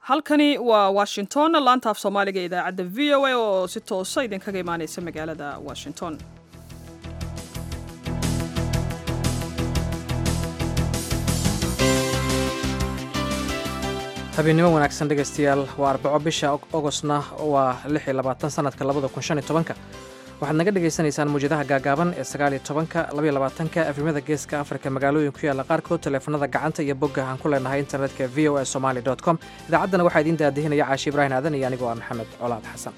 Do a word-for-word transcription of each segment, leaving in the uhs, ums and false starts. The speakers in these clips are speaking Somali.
halkani waa washington laanta af soomaaliga ee idaacadda v o a oo si toosa idinkaga imaaneysa magaalada washington. habeennimo wanaagsan dhegaystayaal waa arbaco bisha ogostna waa lix iyo labaatan sanadka labada kun shan iyo tobanka waxaad naga dhegaysanaysaan muwjadaha gaagaaban ee sagaal iyo tobanka laba iyo labaatanka efrimada geeska afrika magaalooyin ku yaalla qaarkood taleefanada gacanta iyo bogga aan ku leenahay internetka v o a somali dot com idaacaddana waxaa idiin daadihinaya caashi ibraahim aadan iyo anigoo ah maxamed colaad xasan.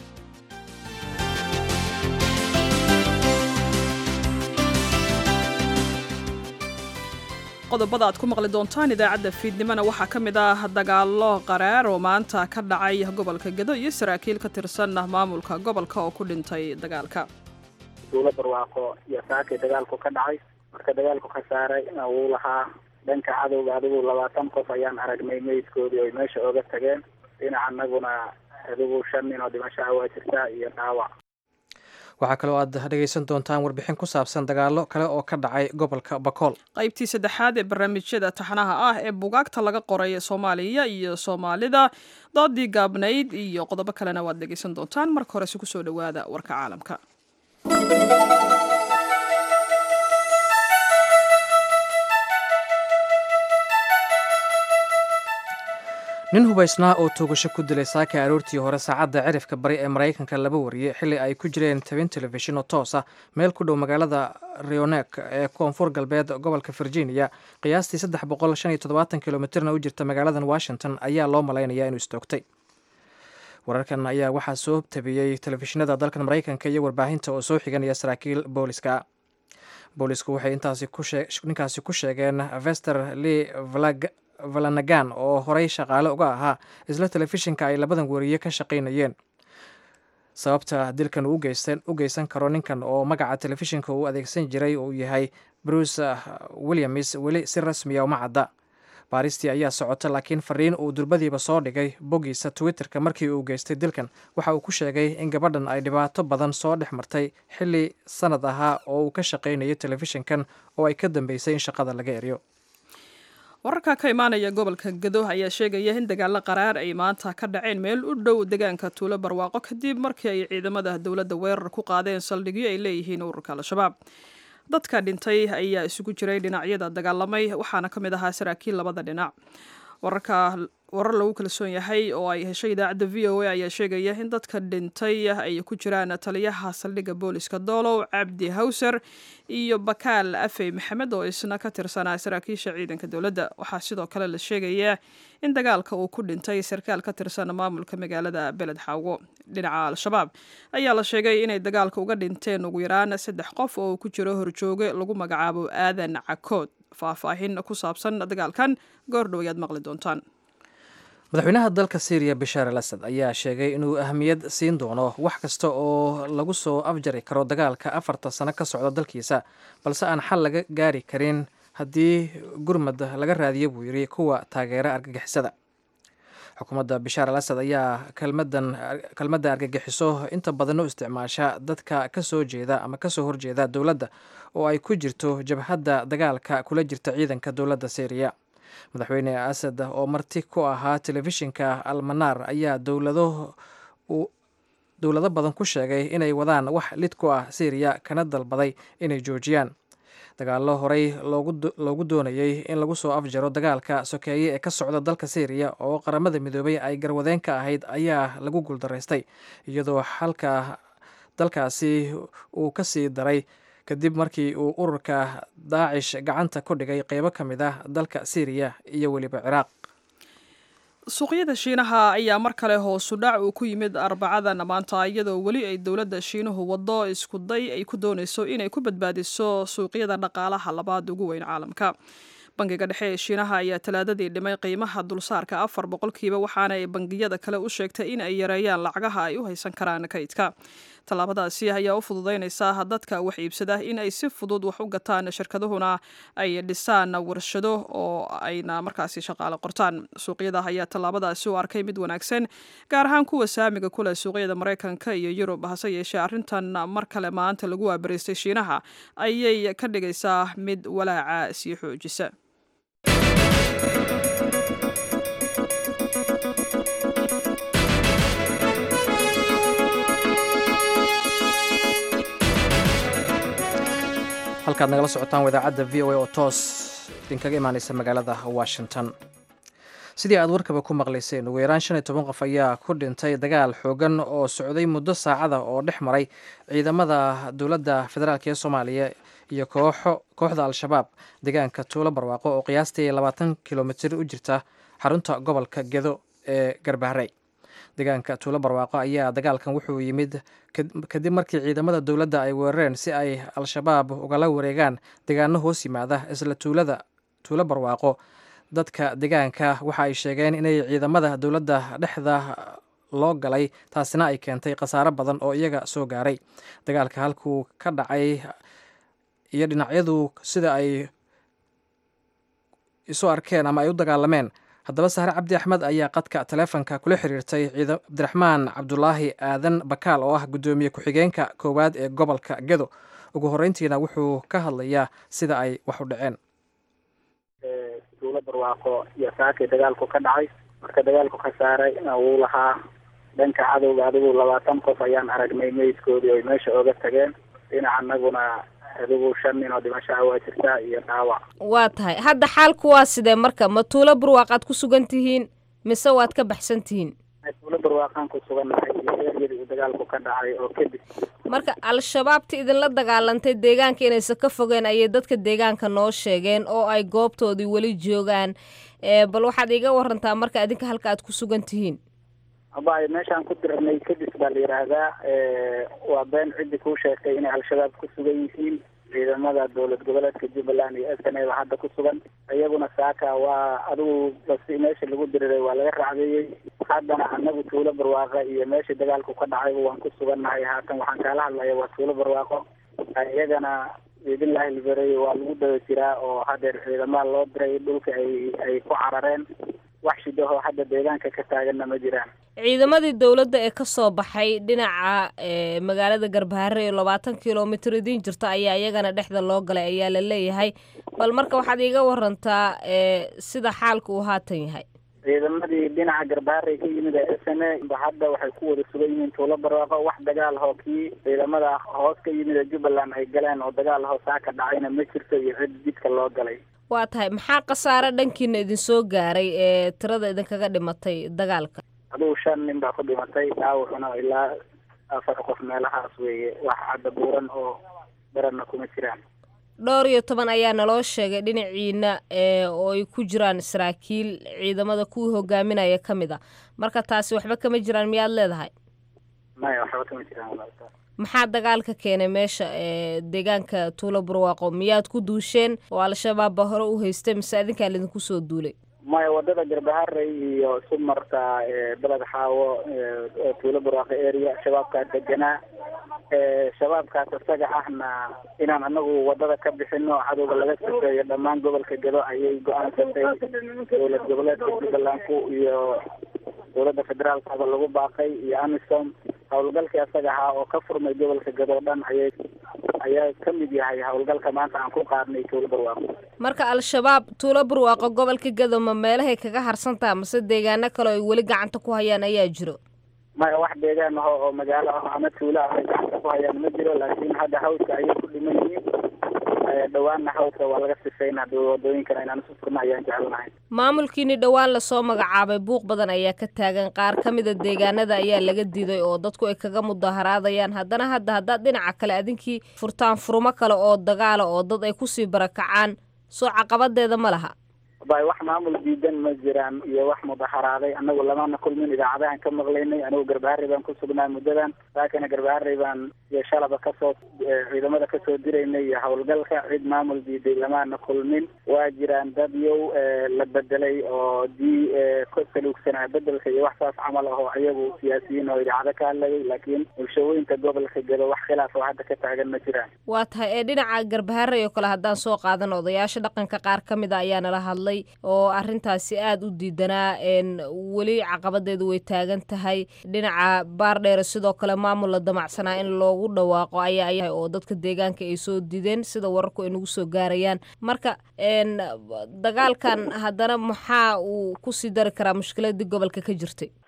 qodobada aad ku maqli doontaan idaacadda fiidnimona waxaa ka mid ah dagaallo qaraar oo maanta ka dhacay gobolka Gedo iyo saraakiil ka tirsan maamulka gobolka oo ku dhintay dagaalka. duulo barwaaqo iyo saakay dagaalku ka dhacay marka dagaalku ka saaray uu lahaa dhanka cadowga adigu labaatan qof ayaan aragnay meydkoodii oo meesha ooga tageen dhinaca annaguna adigu shan nin oo dhimasho waa jirta iyo dhaawac. waxaa kaloo aad dhegaysan doontaan warbixin ku saabsan dagaallo kale oo ka dhacay gobolka Bakool. qaybtii saddexaad ee barnaamijyada taxanaha ah ee bugaagta laga qoray Soomaaliya iyo Soomaalida doodii gaabnayd iyo qodobo kalena waad dhegaysan doontaan. marka hore si ku soo dhawaada warka caalamka. nin hubaysnaa oo toogasho ku dilay saaka aroortii hore saacadda cirifka bari ee maraykanka laba wariyey xilli ay ku jireen tabin telefishin oo toos ah meel ku dhow magaalada Rioneck ee koonfur galbeed gobolka Virginia qiyaastii saddex boqol shan iyo toddobaatan kilomitirna u jirta magaaladan Washington ayaa loo malaynayaa inuu istoogtay. wararkan ayaa waxaa soo tabiyey telefishinada dalkan maraykanka iyo warbaahinta oo soo xiganaya saraakiil booliska. boolisku waxay intaasi ku sheeg ninkaasi ku sheegeen Vester Lee Vlag Valanagan oo horey shaqaale uga ahaa isla telefishinka ay labadan wariye ka shaqaynayeen. sababta dilkan uu geysan u geysan karo ninkan oo magaca telefishinka uu adeegsan jiray uu yahay Bruce Williams weli si rasmi ah uma cadda. baaristii ayaa socota laakiin fariin uu durbadiiba soo dhigay boggiisa Twitterka markii uu geystay dilkan waxa uu ku sheegay in gabadhan ay dhibaato badan soo dhex martay xilli sanad ahaa oo uu ka shaqaynayay telefishinkan oo ay ka dambeysay in shaqada laga eriyo. wararka ka imaanaya gobolka Gedo ayaa sheegaya in dagaalo qaraar ay maanta ka dhaceen meel u dhow deegaanka Tuulo Barwaaqo kadib markii ay ciidamada dawladda weerar ku qaadeen saldhigyo ay leeyihiin ururka Al-Shabaab. dadka dhintay ayaa isugu jiray dhinacyada dagaalamay waxaana ka mid ahaa saraakiil labada dhinac. wararka warar lagu kalsoon yahay oo ay heshay idaacadda v o a ayaa sheegaya in dadka dhintay ay ku jiraan taliyaha saldhigga booliska Doolow Cabdi Hawser iyo Bakaal Afey Maxamed oo isna ka tirsanaa saraakiisha ciidanka dawladda. waxaa sidoo kale la sheegayaa in dagaalka uu ku dhintay sarkaal ka tirsan maamulka magaalada Beled Xaawo. dhinaca Al-Shabaab ayaa la sheegay inay dagaalka uga dhinteen ugu yaraan saddex qof oo ku jiro horjooge lagu magacaabo Aadan Cakood. faahfaahin ku saabsan dagaalkan goordhow ayaad maqli doontaan. madaxweynaha dalka Syria Bashar al-Assad ayaa sheegay inuu ahmiyad siin doono wax kasta oo lagu soo afjari karo dagaalka afarta sano ka socda dalkiisa balse aan xal laga gaari karin haddii gurmad laga raadiyo buu yiri kuwa taageera argagixisada. xukuumadda Bashar al-Assad ayaa kelmadan kelmadda argagixiso inta badan u isticmaasha dadka ka soo jeeda ama ka soo horjeeda dowladda oo ay ku jirto jabhadda dagaalka kula jirta ciidanka dowladda Syria. madaxweyne Assad oo marti ku ahaa telefishinka Al-Manar ayaa dowlado dowlado badan ku sheegay inay wadaan wax lid ku ah Syria kana dalbaday inay joojiyaan dagaallo horey loogu loogu doonayay in lagu soo afjaro dagaalka sokeeye ee ka socda dalka Syria oo qaramada midoobay ay garwadeen ka ahayd ayaa lagu guuldareystay iyadoo halka dalkaasi uu ka sii daray kadib markii uu ururka Daesh gacanta ku dhigay qaybo ka mid ah dalka Syria iyo weliba Ciraaq. suuqyada Shiinaha ayaa mar kale hoos u dhac uu ku yimid Arbacadan maanta iyadoo weli ay dawladda Shiinuhu wado isku day ay ku doonayso inay ku badbaadiso suuqyada dhaqaalaha labaad ugu weyn caalamka. bangiga dhexe ee Shiinaha ayaa talaadadii dhimay qiimaha dulsaarka afar boqolkiiba waxaana ay bangiyada kale u sheegtay in ay yareeyaan lacagaha ay u haysan karaan kaydka. tallaabadaasi ayaa u fududeynaysa dadka wax iibsada in ay si fudud wax u gataan shirkaduhuna ay dhisaan warshado oo ayna markaasi shaqaale qortaan. suuqyada ayaa tallaabadaasi u arkay mid wanaagsan gaar ahaan kuwa saamiga kule suuqyada Mareykanka iyo Yurub. hase yeeshee arrintan mar kale maanta lagu waabariistay Shiinaha ayay ka dhigaysaa mid walaaca sii xoojisa. halkaad nagala socotaan idaacadda v o a oo toos idinkaga imaaneysa magaalada washington. sidii aad warkaba ku maqlayseen ugu yaraan shan iyo toban qof ayaa ku dhintay dagaal xoogan oo socday muddo saacada oo dhex maray ciidamada dowladda federaalk ee soomaaliya iyo kooxo kooxda al-shabaab deegaanka tuulo barwaaqo oo qiyaastii labaatan kilomitir u jirta xarunta gobolka gedo ee garbaharey. deegaanka tuulo barwaaqo ayaa dagaalkan wuxuu yimid kadib markii ciidamada dowladda ay weerareen si ay al-shabaab ugala wareegaan deegaano hoos yimaada isla tuulada tuulo barwaaqo. dadka deegaanka waxa ay sheegeen inay ciidamada dowladda dhexda loo galay, taasina ay keentay khasaaro badan oo iyaga soo gaaray. dagaalka halkuu ka dhacay iyo dhinacyadu sida ay isu arkeen ama ay u dagaalameen. haddaba sahre cabdi axmed ayaa qadka taleefonka kula xiriirtay cabdiraxmaan cabdulaahi aadan bakaal oo ah guddoomiye ku-xigeenka koowaad ee gobolka gedo. ugu horreyntiina wuxuu ka hadlayaa sida ay wax u dhaceen. tuulo barwaaqo iyo saakay dagaalku ka dhacay. marka dagaalku khasaaray wuu lahaa dhanka cadowga adigu labaatan qof ayaan aragnay meydkoodii oy meesha ooga tageen. dhinaca anaguna adigu shan nin oo dhimashaa waa jirtaa iyo dhaawac. waa tahay hadda xaalku waa sidee marka? ma tuulo barwaaqaad ku sugan tihiin mise waad ka baxsan tihiin? tuulo barwaaqaan ku sugannahay iyo eeryadii uu dagaalku ka dhacay oo kadib. marka al-shabaabta idinla dagaalantay deegaanka inaysan ka fogeen ayay dadka deegaanka noo sheegeen oo ay goobtoodii weli joogaan. bal waxaad iga warantaa marka idinka halka aad ku sugan tihiin. aba meeshaan ku dirnay kadib baa la yidhaahdaa. waa been ciddi kuu sheegtay inay al-shabaab ku sugan yihiin. ciidamada dowlad goboleedka jubbaland iyo s n a ba hadda ku sugan. iyaguna saaka waa adigu basi meesha lagu diriray waa laga raacdeeyey. haddana anagu tuulo barwaaqo iyo meesha dagaalku ka dhacayba waan ku sugannahay. haatan waxaan kaala hadlaya waa tuulo barwaaqo. iyagana biidnillahi albareey waa lagu daba jiraa oo hadeer ciidamada loo diray dhulka ay ay ku carareen. wax shidaho hadda deegaanka ka taaganna ma jiraan. ciidamadii dowladda ee ka soo baxay dhinaca magaalada garbaharey oo labaatan kilomitir idiin jirta ayaa iyagana dhexda loo galay ayaa la leeyahay. bal marka waxaad iiga warantaa sida xaalka uu haatan yahay. ciidamadii dhinaca garbaharey ka yimid ee s n a hadda waxay ku wada sugan yihiin tuulo barwaaqo. wax dagaal hoo kii ciidamada hoos ka yimid ee jubbaland ay galeen oo dagaal hoosaa ka dhacayna ma jirto iyo cid jidka loo galay. waa tahay maxaa khasaare dhankiina idin soo gaaray ee tirada idinkaga dhimatay dagaalka? adigu shan nin baa ku dhimatay. dhaawacuna ilaa afar qof meelahaas weeye. wax cadda buuran oo daranna kuma jiraan. dhowr iyo toban ayaa naloo sheegay dhinaciina oo ay ku jiraan saraakiil ciidamada kuwii hogaaminaya ka mid a. marka taasi waxba kama jiraan miyaad leedahay? maya waxba kama jiraan. maxaa dagaalka keenay meesha deegaanka tuulo barwaaqo? miyaad ku duusheen oo al-shabaab ba hore u haystay mise adinkaa laidinku soo duulay? maya wadada garbaharey iyo sumarta beled xaawo tuulo barwaaqo area shabaabkaa deganaa. shabaabkaas isaga ahna inaan anagu wadada ka bixino cadowga laga sifeeyo dhammaan gobolka gedo ayay go-aansatay. dowlad goboleedka jubbalandku iyo dowladda federaalkaba lagu baaqay iyo amisom. howlgalkii asaga ahaa oo ka furmay gobolka gedo dhan ayay ayaa ka mid yahay howlgalka maanta aan ku qaadnay tuulo barwaaqo. marka al-shabaab tuulo barwaaqo gobolka gedo ma meelahay kaga harsantaa mase deegaano kale ay weli gacanta ku hayaan ayaa jiro? maya wax deegaan aho oo magaalo ah ama tuulo ah ay gacanta ku hayaan ma jiro. laakiin hadda hawska ayay ku dhiman yihiin. dhawaanna hawska waa laga sifeyn hadda wadooyinkana inaan isu furna ayaan jecelnahay. maamulkiini dhowaan lasoo magacaabay buuq badan ayaa ka taagan. qaar ka mida deegaanada ayaa laga diiday oo dadku ay kaga mudaharaadayaan. haddana hadda haddaad dhinaca kale adinkii furtaan furumo kale oo dagaala oo dad ay kusii barakacaan soo caqabadeeda ma laha? bay wax maamul diidan ma jiraan iyo wax mudaharaaday. anagu lamana kulmin idaacadahan ka maqlaynay. anigu garbaharey baan ku sugnaa muddadan. saakana garbaharey baan iyo shalaba kasoo ciidamada kasoo diraynay iyo howlgalka. cid maamul diiday lamana kulmin. waa jiraan dad yow la bedelay oo dii ka saluugsanaa bedelka iyo wax saas camal ahoo ayagu siyaasiyiin oo idaacado ka hadlayay. laakiin bulshooyinka gobolka gedo wax khilaaf oo hadda ka taagan ma jiraan. waa tahay ee dhinaca garbaharey oo kale haddaan soo qaadan odayaasha dhaqanka qaar ka mid a ayaa nala hadlay oo arrintaasi aada u diidanaa. weli caqabadeedu way taagan tahay. dhinaca baardheere sidoo kale maamul la damacsanaa in loogu dhawaaqo ayaa yahay oo dadka deegaanka ay soo diideen sida wararku ay nagu soo gaarayaan. marka dagaalkan haddana maxaa uu kusii dari karaa mushkiladii gobolka ka jirtay?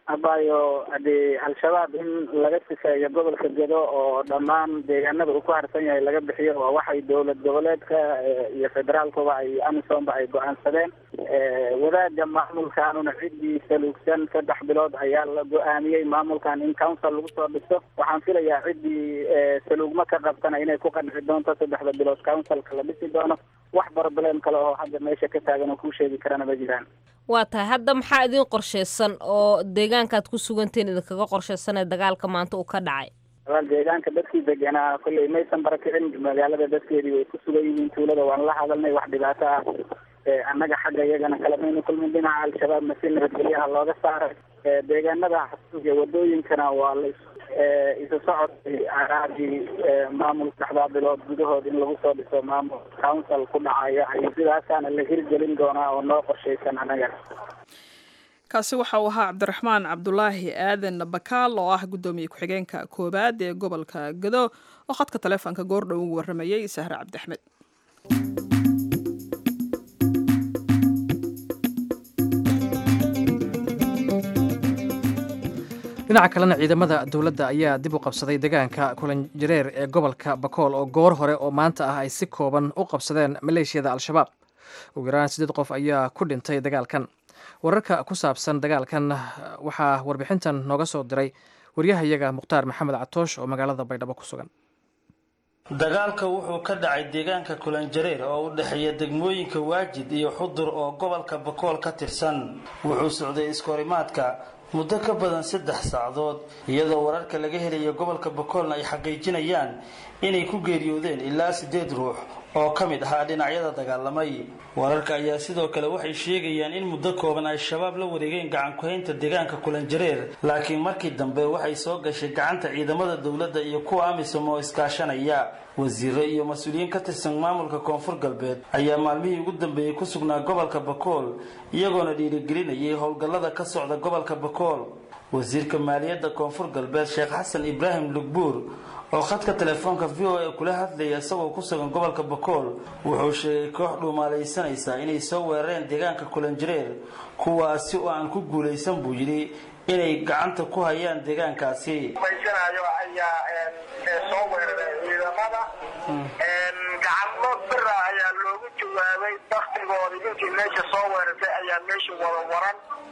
abayo hadii al-shabaab in laga sifeeyo gobolka Gedo oo dhammaan deegaanada uu ku harsan yahay laga bixiyo waa waxay dowlad goboleedka iyo federaalkuba ay amisom ay go'aansadeen wadaaga maamulkaanuna cidii saluugsan saddex bilood ayaa la go'aamiyay maamulkan in council lagu soo dhiso waxaan filayaa cidii saluugma ka qabtana inay ku qanci doonto saddexda bilood councilka la dhisi doono wax problem kale oo hadda meesha ka taagan oo ku sheegi karana ma jiraan. waa tahay hadda maxaa idin qorsheysan oo deegaankaad ku suganteen idinkaga qorsheysan ee dagaalka maanta uu ka dhacay? wal deegaanka dadkii deganaa kulay maysan barakicin magaalada dadkeedii way ku sugan yihiin tuulada waan la hadalnay wax dhibaato ah ee annaga xagga iyagana kala maynu kulmin dhinaca al-shabaab masi nabadgelyaha looga saaray deegaanada iyo wadooyinkana waa la isu socodkay araadii maamul saxda bilood gudahood in lagu soo dhiso maamul council ku dhacaya ay sidaasaana la hirgelin doonaa oo noo qorsheysan anaga. kaasi waxa uu ahaa cabdiraxmaan cabdulaahi aadan bakaal oo ah guddoomiye ku-xigeenka koobaad ee gobolka Gedo oo khadka taleefanka goordhow ugu waramayay Sahra Cabdi Axmed. dhinaca kalena ciidamada dowladda ayaa dib u qabsaday deegaanka kulanjareer ee gobolka Bakool oo goor hore oo maanta ah ay si kooban u qabsadeen maleeshiyada al-shabaab. ugu yaraan siddeed qof ayaa ku dhintay dagaalkan. wararka ku saabsan dagaalkan waxaa warbixintan nooga soo diray waryahayaga Mukhtaar Maxamed Catoosh oo magaalada Baydhabo ku sugan. dagaalka wuxuu ka dhacay deegaanka kulanjareer oo u dhaxeeya degmooyinka Waajid iyo Xudur oo gobolka Bakool ka tirsan. wuxuu socday iskoorimaadka muddo ka badan saddex saacadood iyadoo wararka laga helayo gobolka Bakoolna ay xaqiijinayaan inay ku geeriyoodeen ilaa siddeed ruux oo ka mid ahaa dhinacyada dagaalamay. wararka ayaa sidoo kale waxay sheegayaan in muddo kooban ay shabaab la wareegeen gacan ku haynta deegaanka kulanjareer laakiin markii dambe waxay soo gashay gacanta ciidamada dowladda iyo kuwa amisom oo iskaashanaya. wasiiro iyo mas'uuliyiin ka tirsan maamulka koonfur galbeed ayaa maalmihii ugu dambeeyay ku sugnaa gobolka Bakool iyagoona dhiirigelinayay howlgallada ka socda gobolka Bakool. wasiirka maaliyadda koonfur galbeed Sheekh Xasan Ibraahim Lugbuur oo khadka telefoonka V O A kula hadlaya isagoo ku sugan gobolka Bakool wuxuu sheegay koox dhuumaalaysanaysa inay soo weerareen deegaanka kulanjareer kuwaasi oo aan ku guulaysan buu yidhi inay gacanta ku hayaan deegaankaasi. soo weeraray ciidamada gacmo bira ayaa loogu jawaabay daktigooda intii meesha soo weerartay ayaa meesha wada waran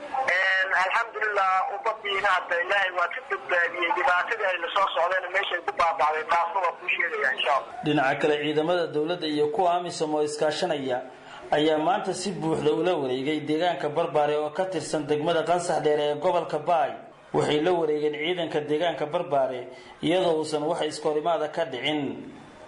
alxamdulillah ubadiina hadda ilaahay waa ka badbaadiyey dhibaatadii ay la soo socdeen meeshay ku baabacday taasna waa ku sheegaya insha Allah. dhinaca kale ciidamada dowladda iyo kuwa amisom oo iskaashanaya ayaa maanta si buuxda ula wareegay deegaanka Barbaare oo ka tirsan degmada Qansax Dheer ee gobolka Baay. waxay la wareegeen ciidanka deegaanka Barbaare iyadoo uusan wax iskoorimaada ka dhicin.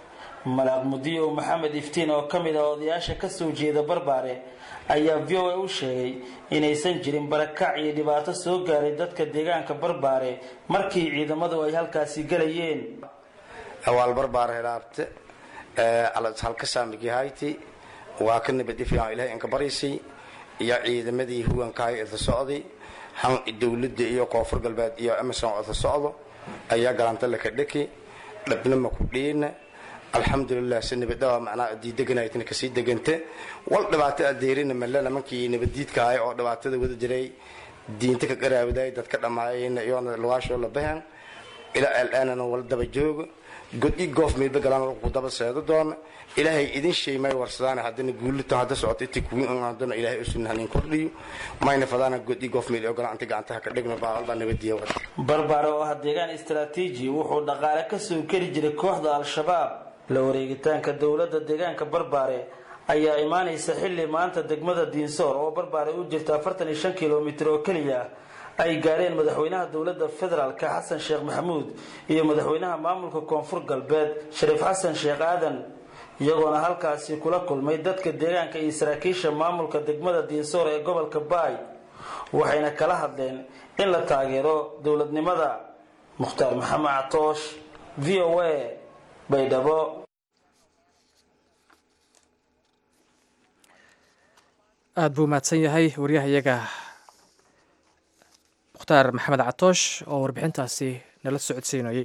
Malaaq Mudiyo Maxamed Iftiin oo kamid ah odayaasha ka soo jeeda Barbaare ayaa V O A u sheegay inaysan jirin barakac iyo dhibaato soo gaaray dadka deegaanka Barbaare markii ciidamadu ay halkaasi galayeen. awaal Barbaare helaabte ee ala halka saamigi hayti waa kan nabad fiican ilaahay in ka bariisay iyo ciidamadii huwanka ay socday han dawladda iyo koonfur galbeed iyo amisom oo socdo ayaa galanta la ka dhaki dhabnimo ku dhiina alxamdulillah sanabada macna diidaganaaytna ka sii degante wal dhibaato adeerina malana markii nabadiidka ay oo dhibaatada wada jiray diinta ka qaraawaday dadka dhamaayeen iyo lawaasho la bahan ila alana wal daba joogo god i goof meelba galaan ku daba seedo doon ilaahay idin sheemay warsadaan hadana guulita hada socotay tikwiin aan ilaahay usun halin kordhiyo mayna fadana god i goof meel oo galaanta gacanta ka dhigno baa nabadiyo. Barbaare oo deegaan istiraatiiji wuxuu dhaqaale ka soo kari jiray kooxda al-shabaab. la wareegitaanka dowladda deegaanka Barbaare ayaa imaanaysa xilli maanta degmada Diinsoor oo Barbaare u jirta afartan iyo shan kiiloomitir oo kaliya ay gaareen madaxweynaha dowladda federaalka Xasan Sheekh Maxamuud iyo madaxweynaha maamulka koonfur galbeed Shariif Xasan Sheekh Aadan iyagoona halkaasi kula kulmay dadka deegaanka iyo saraakiisha maamulka degmada Diinsoor ee gobolka Baay waxayna kala hadleen in la taageero dowladnimada. Mukhtaar Maxamed Catoosh V O A Baydhabo. aad buu mahadsan yahay waryahayaga Mukhtaar Maxamed Catoosh oo warbixintaasi nala socodsiinayay.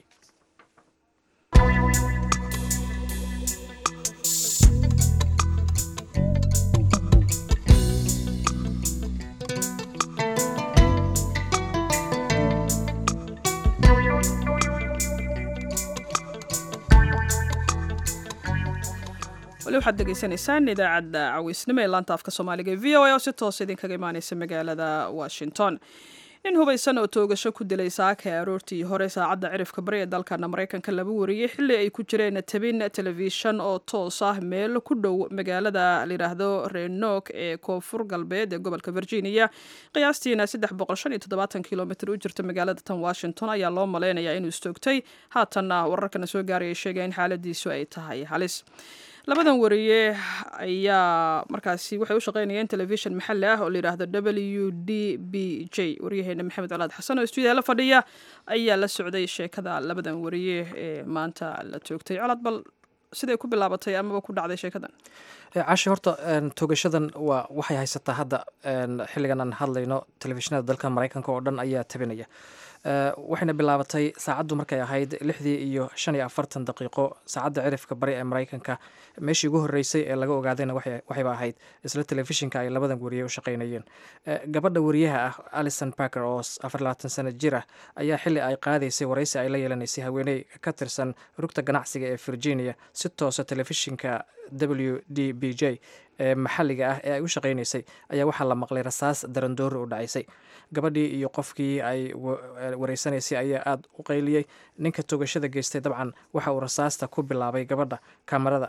waxaad degeysanaysaan idaacadda caweysnimo ee laanta afka soomaaliga ee v o a oo si toos idinkaga imaaneysa magaalada washington. nin hubaysan oo toogasho ku dilay saaka ee aroortii hore saacadda cirifka bari ee dalkana maraykanka laga wariyey xilli ay ku jireen tabin telefishan oo toos ah meel ku dhow magaalada layidhaahdo renok ee koonfur galbeed ee gobolka virginia qiyaastiina saddex boqol shan iyo toddobaatan kilomitr u jirta magaalada tan washington ayaa loo maleynayaa inuu istoogtay. haatanna wararkana soo gaaraya sheegaya in xaaladiisu ay tahay halis. labadan wariye ayaa markaasi waxay u shaqeynayeen telefishan maxalli ah oo layidhaahdo w d b j. waryaheena maxamed colaad xasan oo stuudiyaha la fadhiya ayaa la socday sheekada labadan wariye ee maanta la toogtay. colaad, bal siday ku bilaabatay amaba ku dhacday sheekadan? cashi, horta toogashadan waa waxay haysataa hadda xilligan aan hadlayno telefishinada dalka maraykanka oo dhan ayaa tabinaya. waxayna bilaabatay saacaddu markay ahayd lixdii iyo shan iyo afartan daqiiqo saacadda cirifka bari ee maraykanka. meeshii ugu horreysay ee laga ogaadayna waxayba ahayd isla telefishinka ay labadan wariye u shaqaynayeen. gabadha wariyaha ah alison parker oo afar labaatan sano jir ah ayaa xilli ay qaadaysay waraysi ay la yeelanaysay haweeney ka tirsan rugta ganacsiga ee virginia si toosa telefishinka w d b j ee maxalliga ah ee ay u shaqaynaysay ayaa waxaa la maqlay rasaas darandoori u dhacaysay. gabadhii iyo qofkii ay wareysanaysay ayaa aada u qayliyey. ninka toogashada geystay dabcan waxa uu rasaasta ku bilaabay gabadha kamarada.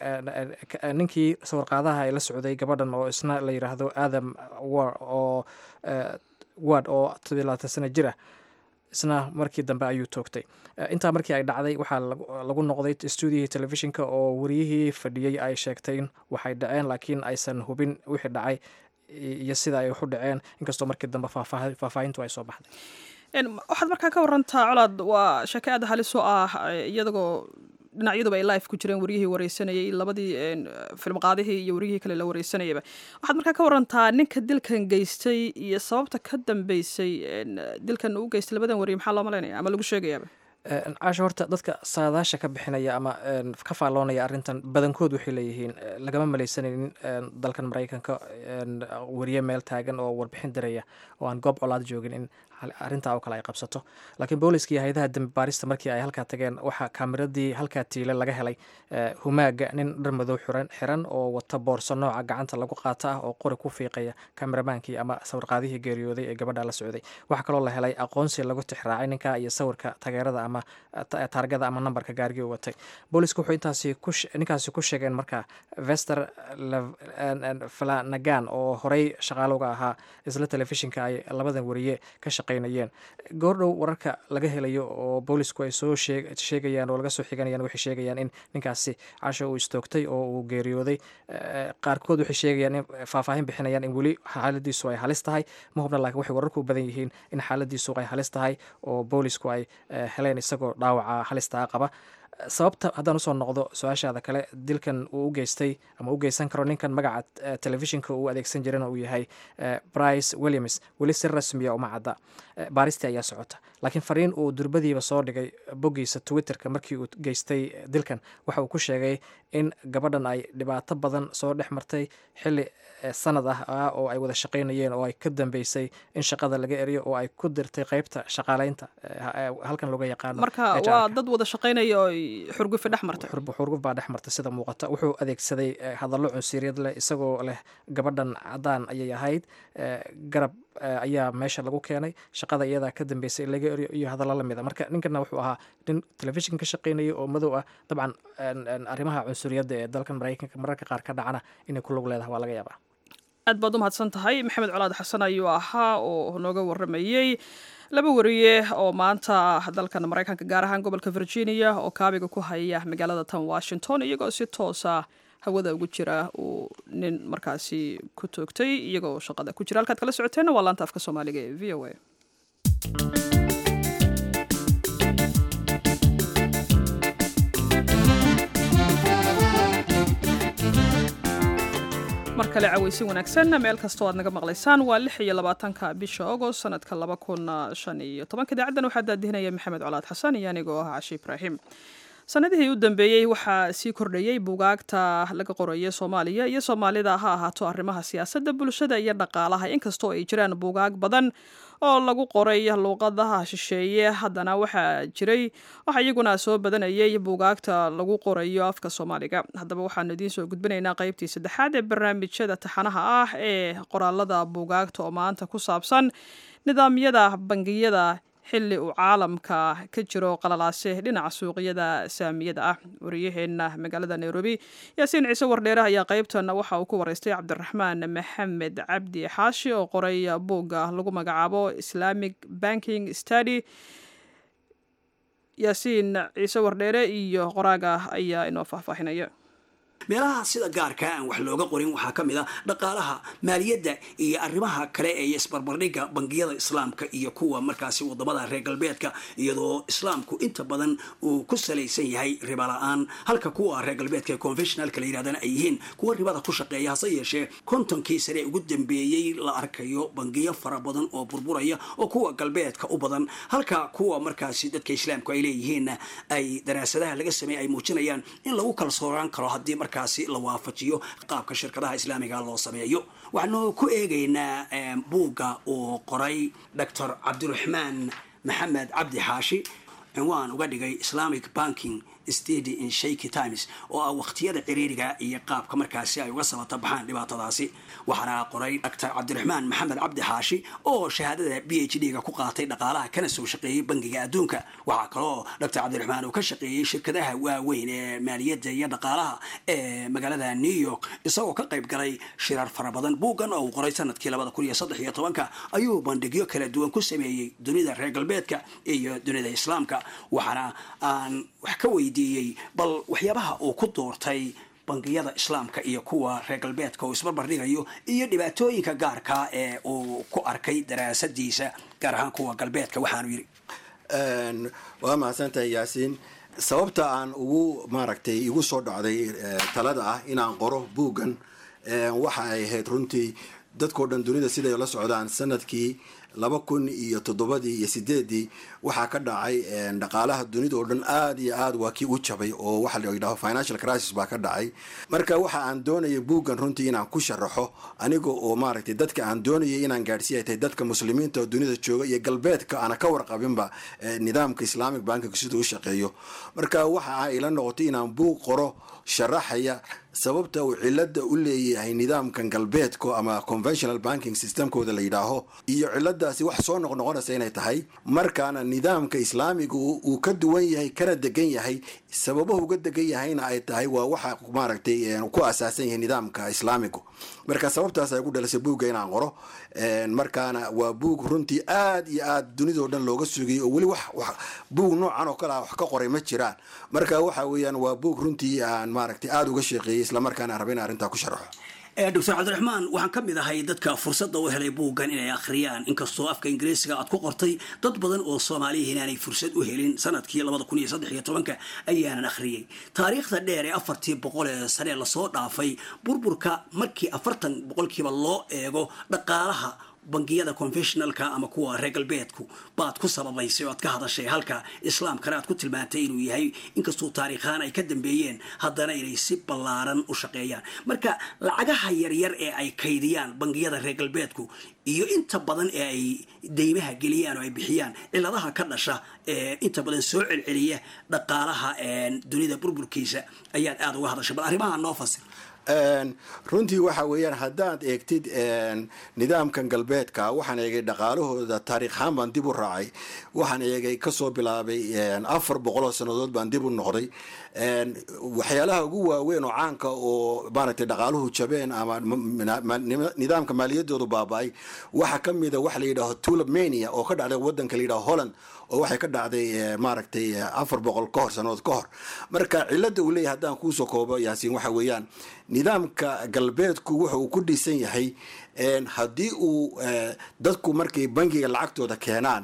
ninkii sawirqaadaha ay la socday gabadhan oo isna la yiraahdo adam war oo ward oo todobiyo labaatan sano jir ah isna markii dambe ayuu toogtay. intaa markii ay dhacday waxaa lagu noqday stuudiyihii telefishinka oo wariyihii fadhiyey ay sheegtayn waxay dhaceen laakiin aysan hubin wixii dhacay iyo sida ay waxu dhaceen, inkastoo markii dambe faahfaahintu ay soo baxday. waxaad markaa ka warantaa colaad, waa sheeke aada halis oo ah iyadagoo dhinacyaduba ay life ku jireen wariyihii wareysanayay, labadii filmqaadihii iyo wariyihii kale la wareysanayaba. waxaad markaa ka warantaa ninka dilkan geystay iyo sababta ka dambeysay dilkan uu geystay labadan wariye maxaa loo malaynaya ama lagu sheegayaaba? caasho, horta dadka saadaasha ka bixinaya ama ka faalloonaya arrintan badankood waxay leeyihiin lagama maleysanaynin dalkan maraykanka wariye meel taagan oo warbixin diraya oo aan goob colaad joogin in arrintaa oo kale ay qabsato. laakiin booliska iyo hay-adaha dambi baarista markii ay halkaa tageen waxaa kaamiradii halkaa tiile laga helay humaaga nin dhar madow xiran oo wata boorso nooca gacanta lagu qaata ah oo qori ku fiiqaya kaameramaankii ama sawirqaadihii geeriyooday ee gabadha la socday. waxaa kaloo la helay aqoonsi lagu tixraacay ninka iyo sawirka tageerada ama taargada ama nambarka gaarigii u watay. booliska wuxuu intaasi ninkaasi ku sheegeen markaa vester flanagan oo horey shaqaalowga ahaa isla telefishinka ay labadan wariye ka shaqaynayeen. goordhow wararka laga helayo oo boolisku ay soo sheegayaan oo laga soo xiganayaan waxay sheegayaan in ninkaasi casho uu istoogtay oo uu geeriyooday. qaarkood waxay sheegayaan in faahfaahin bixinayaan in weli xaaladiisu ay halis tahay. ma hubna, laakiin waxay wararku u badan yihiin in xaaladiisu ay halis tahay oo boolisku ay heleen isagoo dhaawaca halistaa qaba. sababta haddaan usoo noqdo su-aashaada kale, dilkan uu u geystay ama u geysan karo ninkan magaca telefishinka uu adeegsan jirana uu yahay brice williams, weli si rasmiya uma cadda. baaristii ayaa socota, laakiin fariin uu durbadiiba soo dhigay boggiisa twitterka markii uu geystay dilkan waxa uu ku sheegay in gabadhan ay dhibaato badan soo dhex martay xilli sanad ah oo ay wada shaqaynayeen oo ay ka dambeysay in shaqada laga eriyo oo ay ku dirtay qeybta shaqaaleynta halkan looga yaqaano. marka waa dad wada shaqaynaya oo xurgufi dhex martay. xurguf baa dhex martay sida muuqata. wuxuu adeegsaday hadallo cunsuriyad leh isagoo leh gabadhan cadaan ayay ahayd, garab ayaa meesha lagu keenay, shaqada iyadaa ka dambeysay laga eriyo iyo hadallo lamid a. marka ninkana wuxuu ahaa nin telefishin ka shaqaynaya oo madow ah. dabcan arrimaha cunsuriyadda ee dalkan maraykanka mararka qaar ka dhacana inay ku lug leedahay waa laga yaabaa. aad baad u mahadsan tahay. maxamed colaad xasan ayuu ahaa oo nooga waramayey laba wariye oo maanta dalkan maraykanka gaar ahaan gobolka virginia oo kaabiga ku haya magaalada tan washington iyagoo si toosa hawada ugu jira uu nin markaasi ku toogtay iyagoo shaqada ku jira. halkaad kala socoteenna waa laanta afka soomaaliga ee v o a. mar kale caweysin wanaagsan meel kastoo aad naga maqlaysaan. waa lix iyo labaatanka bisha agost sanadka laba kun shan iyo tobanka. idaacaddan waxaa daadihinaya maxamed colaad xasan iyo anigoo ah cashi ibraahim. sanadihii u dambeeyey waxaa sii kordhayey buugaagta laga qoraya soomaaliya iyo soomaalida ha ahaato arrimaha siyaasadda bulshada iyo dhaqaalaha inkastoo ay jiraan buugaag badan oo lagu qoray luuqadaha shisheeye haddana waxaa jiray waxaa iyaguna soo badanayay buugaagta lagu qorayo afka soomaaliga haddaba waxaanu idiin soo gudbinaynaa qaybtii saddexaad ee barnaamijyada taxanaha ah ee qoraalada buugaagta oo maanta ku saabsan nidaamyada bangiyada xilli uu caalamka ka jiro qalalaase dhinaca suuqyada saamiyada ah wariyaheena magaalada nairobi yaasiin ciise wardheere ayaa qaybtan waxa uu ku wareystay cabdiraxmaan maxamed cabdi xaashi oo qoray buugga lagu magacaabo islamic banking study yaasiin ciise wardheere iyo qoraaga ayaa inoo faahfaahinaya meelaha sida gaarka aan wax looga qorin waxaa ka mid a dhaqaalaha maaliyadda iyo arrimaha kale ee isbarbardhigga bangiyada islaamka iyo kuwa markaasi wadamada reer galbeedka iyadoo islaamku inta badan uu ku salaysan yahay riba la-aan halka kuwa reer galbeedka conventionalka la yirahdana ay yihiin kuwa ribada ku shaqeeya hase yeeshee kontonkii sane ugu dambeeyey la arkayo bangiyo fara badan oo burburaya oo kuwa galbeedka u badan halka kuwa markaasi dadka islaamku ay leeyihiinna ay daraasadaha laga sameeyay ay muujinayaan in lagu kalsoonaan karo haddii markaasi la waafajiyo qaabka shirkadaha islaamiga loo sameeyo waxaanu ku eegaynaa buugga uu qoray doctor cabdiraxmaan maxamed cabdi xaashi cinwaan uga dhigay islamic banking study in shaky times oo ah waqtiyada ciriiriga iyo qaabka markaasi ay uga sabata baxaan dhibaatadaasi waxaana qoray doctor cabdiraxmaan maxamed cabdi xaashi oo shahaadada b h d ga ku qaatay dhaqaalaha kana soo shaqeeyay bangiga adduunka waxaa kaloo doctor cabdiraxmaan uu ka shaqeeyey shirkadaha waaweyn ee maaliyadda iyo dhaqaalaha ee magaalada new york isagoo ka qayb galay shirar fara badan buuggan oo uu qoray sanadkii labada kun iyo saddex iyo tobanka ayuu bandhigyo kala duwan ku sameeyey dunida reer galbeedka iyo dunida islaamka waxaana aan wax ka weydiiyey bal waxyaabaha uu ku doortay bangiyada islaamka iyo kuwa reer galbeedka oo isbarbardhigayo iyo dhibaatooyinka gaarka ee uu ku arkay daraasadiisa gaar ahaan kuwa galbeedka waxaanu yidhi waa mahadsantahay yaasiin sababta aan ugu maaragtay igu soo dhacday talada ah inaan qoro buuggan waxa ay ahayd runtii dadkao dhan dunida siday la socdaan sanadkii laba kun iyo toddobadii iyo sideedii waxaa ka dhacay dhaqaalaha dunida oo dhan aad iyo aad waa kii u jabay oo waxa la yidhaho financial crisis baa ka dhacay marka waxa aan doonayay buuggan runtii inaan ku sharaxo aniga oo maaragtay dadka aan doonayay inaan gaadhsiiya tahay dadka muslimiinta oo dunida jooga iyo galbeedka aana ka warqabinba nidaamka islamic bankiga siduu u shaqeeyo marka waxa ay ila noqotay inaan buug qoro sharaxaya sababta uu cilada u leeyahay nidaamkan galbeedka ama conventional banking systemkooda la yidhaaho iyo ciladaasi wax soo noqnoqonaysa inay tahay markaana nidaamka islaamiga uu ka duwan yahay kana degan yahay sababahu uga degan yahayna ay tahay waa waxa maaragtay ku asaasan yahay nidaamka islaamigu marka sababtaas ay ku dhalisay buugga inaan qoro markaana waa buug runtii aad iyo aad dunidoo dhan looga sugayay oo weli wax buug noocan oo kale ah wax ka qoray ma jiraan marka waxa weeyaan waa buug runtii aan maaragtay aad uga shaqeeyay isla markaana rabay in arrintaa ku sharaxo doctor cabdiraxmaan waxaan ka mid ahay dadka fursadda u helay buuggan inay akhriyaan inkastoo afka ingiriisiga aad ku qortay dad badan oo soomaaliyihiin aanay fursad u helin sanadkii labada kun iyo saddex iyo tobanka ayaanan akhriyey taariikhda dheer ee afartii boqol ee sane lasoo dhaafay burburka markii afartan boqolkiiba loo eego dhaqaalaha bangiyada conventionalka ama kuwa reer galbeedku baad ku sababaysay oo aad ka hadashay halka islaamkana aad ku tilmaantay inuu yahay inkastoo taariikhaan ay ka dambeeyeen haddana inay si ballaaran u shaqeeyaan marka lacagaha yaryar ee ay kaydiyaan bangiyada reer galbeedku iyo inta badan ee ay deymaha geliyaan oo ay bixiyaan ciladaha ka dhasha ee inta badan soo celceliya dhaqaalaha dunida burburkiisa ayaad aada uga hadashay bal arrimaha noo fasir runtii waxa weeyaan haddaad eegtid nidaamkan galbeedka waxaan eegay dhaqaalahooda taariikhaan baan dib u raacay waxaan eegay kasoo bilaabay afar boqoloo sannadood baan dib u noqday waxyaalaha ugu waaweyn oo caanka oo maaragtay dhaqaaluhu jabeen ama nidaamka maaliyadoodu baaba-ay waxaa ka mida waxa la yidhaaho tulipmania oo ka dhacday wadanka la yidhaho holland oo waxay ka dhacday maaragtay afar boqol ka hor sannadood ka hor marka cilada uu leeyahay haddaan kuusoo koobo yaasiin waxa weeyaan nidaamka galbeedku wuxa uu ku dhisan yahay haddii uu dadku markay bangiga lacagtooda keenaan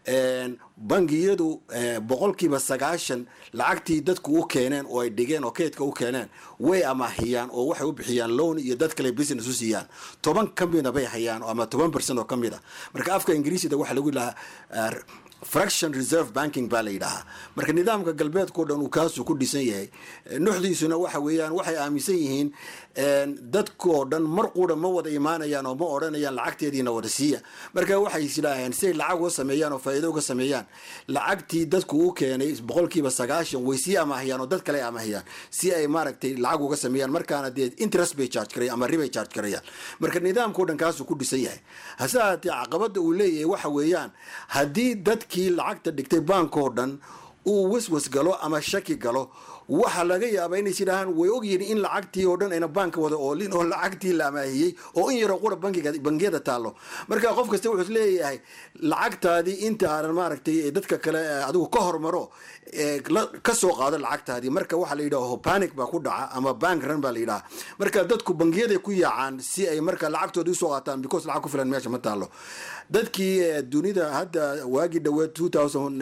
bangiyadu boqolkiiba sagaashan lacagtii dadku u keeneen oo ay dhigeen oo keedka u keeneen way amaahiyaan oo waxay u bixiyaan loan iyo dad kale business u siiyaan toban ka mida bay hayaan ama toban percent oo ka mid a marka afka ingiriisida waxa lagu dhahaa fraction reserve banking baa la yidhaahaa marka nidaamka galbeedkao dhan uu kaasuu ku dhisan yahay nuxdiisuna waxa weeyaan waxay aaminsan yihiin dadkoo dhan mar quudha ma wada imaanayaan oo ma odhanayaan lacagteediina wada siiya marka waxay islaaheen siay lacag uga sameeyaan oo faa'iido uga sameeyaan lacagtii dadku u keenay boqolkiiba sagaashan way sii amahayaan oo dad kale amahayaan si ay maaragtay lacag uga sameeyaan markaana dee interest bay charge karayaan ama ribay charge karayaan marka nidaamkao dhan kaasuu ku dhisan yahay hase haatee caqabada uu leeyahay waxa weeyaan haddii dadkii lacagta dhigtay baankoo dhan uu waswas galo ama shaki galo waxa laga yaabaa inay sidaahaan way ogyihiin in lacagtii oo dhan ayna baanka wada oolin oo lacagtii la amaahiyey oo in yaroo qura bankiga bangiyada taallo marka qof kasta wuxuu leeyahay lacagtaadii inta aanan maaragtay dadka kale adigu ka hormaro ka soo qaado lacagtaadii marka waxa la yidhaha panic baa ku dhaca ama bank run baa la yidhaha marka dadku bangiyaday ku yaacaan si ay marka lacagtoodii usoo qaataan because lacag ku filan meesha ma taallo dadkii dunida hadda waagii dhaweed two thousand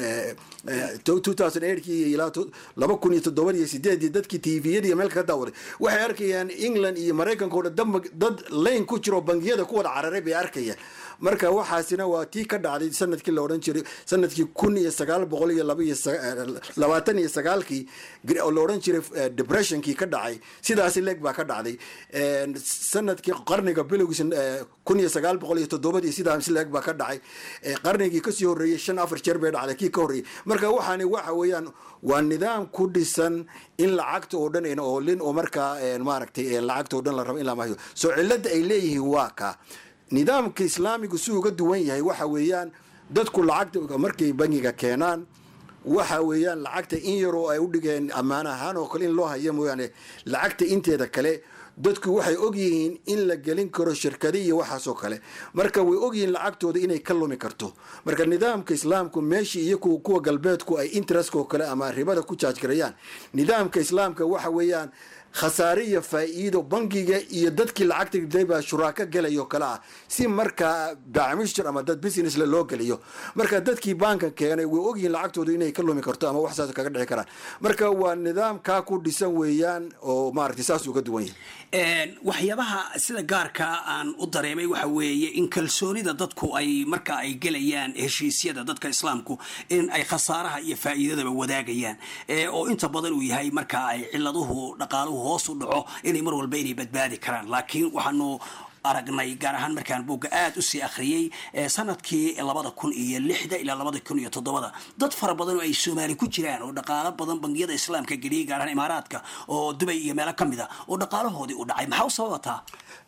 eight ilaa laba kun iyo toddoba iyo sideedii dadkii tviyada iyo meel ka daawaday waxay arkayaan England iyo Mareykanka oo dad lane ku jiro bangiyada ku wada cararay bay arkayaan marka waxaasina waa tii ka dhacday sanadkii la oran jiray sanadkii kun iyo sagaal boqol iyo labaatan iyo sagaalkii oo la oran jiray depressionkii ka dhacay sidaas leeg baa ka dhacday sanadkii qarniga bilowgiisa kun iyo sagaal boqol iyo toddoba iyo sidaas leeg baa ka dhacay qarnigii ka sii horeeyay shan afar jeer bay dhacday kii ka horeeyay marka waxaani waxa weeyaan waa nidaam ku dhisan in lacagta oo dhan ayna oolin oo markaa maaragtay lacagta oo dhan la rabo in la maahiyo soo cilada ay leeyihiin waa ka nidaamka islaamigu si uga duwan yahay waxa weeyaan dadku lacagta markay bangiga keenaan waxa weeyaan lacagta in yaroo ay u dhigeen ammaan ahaan oo kale in loo hayo mooyaane lacagta inteeda kale dadku waxay ogyihiin in la gelin karo shirkado iyo waxaasoo kale marka way ogyihiin lacagtooda inay ka lumi karto marka nidaamka islaamku meeshii iyo kuwa galbeedku ay interestko kale ama ribada ku charge garayaan nidaamka islaamka waxa weeyaan khasaare iyo faa'iido bangiga iyo dadkii lacagta dhigtay baa shuraaka galayo kala ah si marka baamishir ama dad business la loo galiyo marka dadkii banka keenay way ogyihiin lacagtooda inay ka lumi karto ama wax saas kaga dhici karaan marka waa nidaam ka ku dhisan weeyaan oo maaragtay saas uga duwan yahay waxyaabaha sida gaarka aan u dareemay waxa weeye in kalsoonida dadku ay marka ay galayaan heshiisyada dadka islaamku in ay khasaaraha iyo faa'iidada wadaagayaan oo inta badan uu yahay marka ay ciladuhu dhaqaaluhu hoos u dhaco inay mar walba inay badbaadi karaan laakiin waxaanu aragnay gaar ahaan markaan buugga aad u sii akhriyay sanadkii labada kun iyo lixda ilaa labada kun iyo toddobada dad fara badan oo ay Soomaali ku jiraan oo dhaqaale badan bangiyada islaamka geliyay gaar ahaan Imaaraadka oo Dubai iyo meelo kamid ah oo dhaqaalahoodii u dhacay maxaa sababta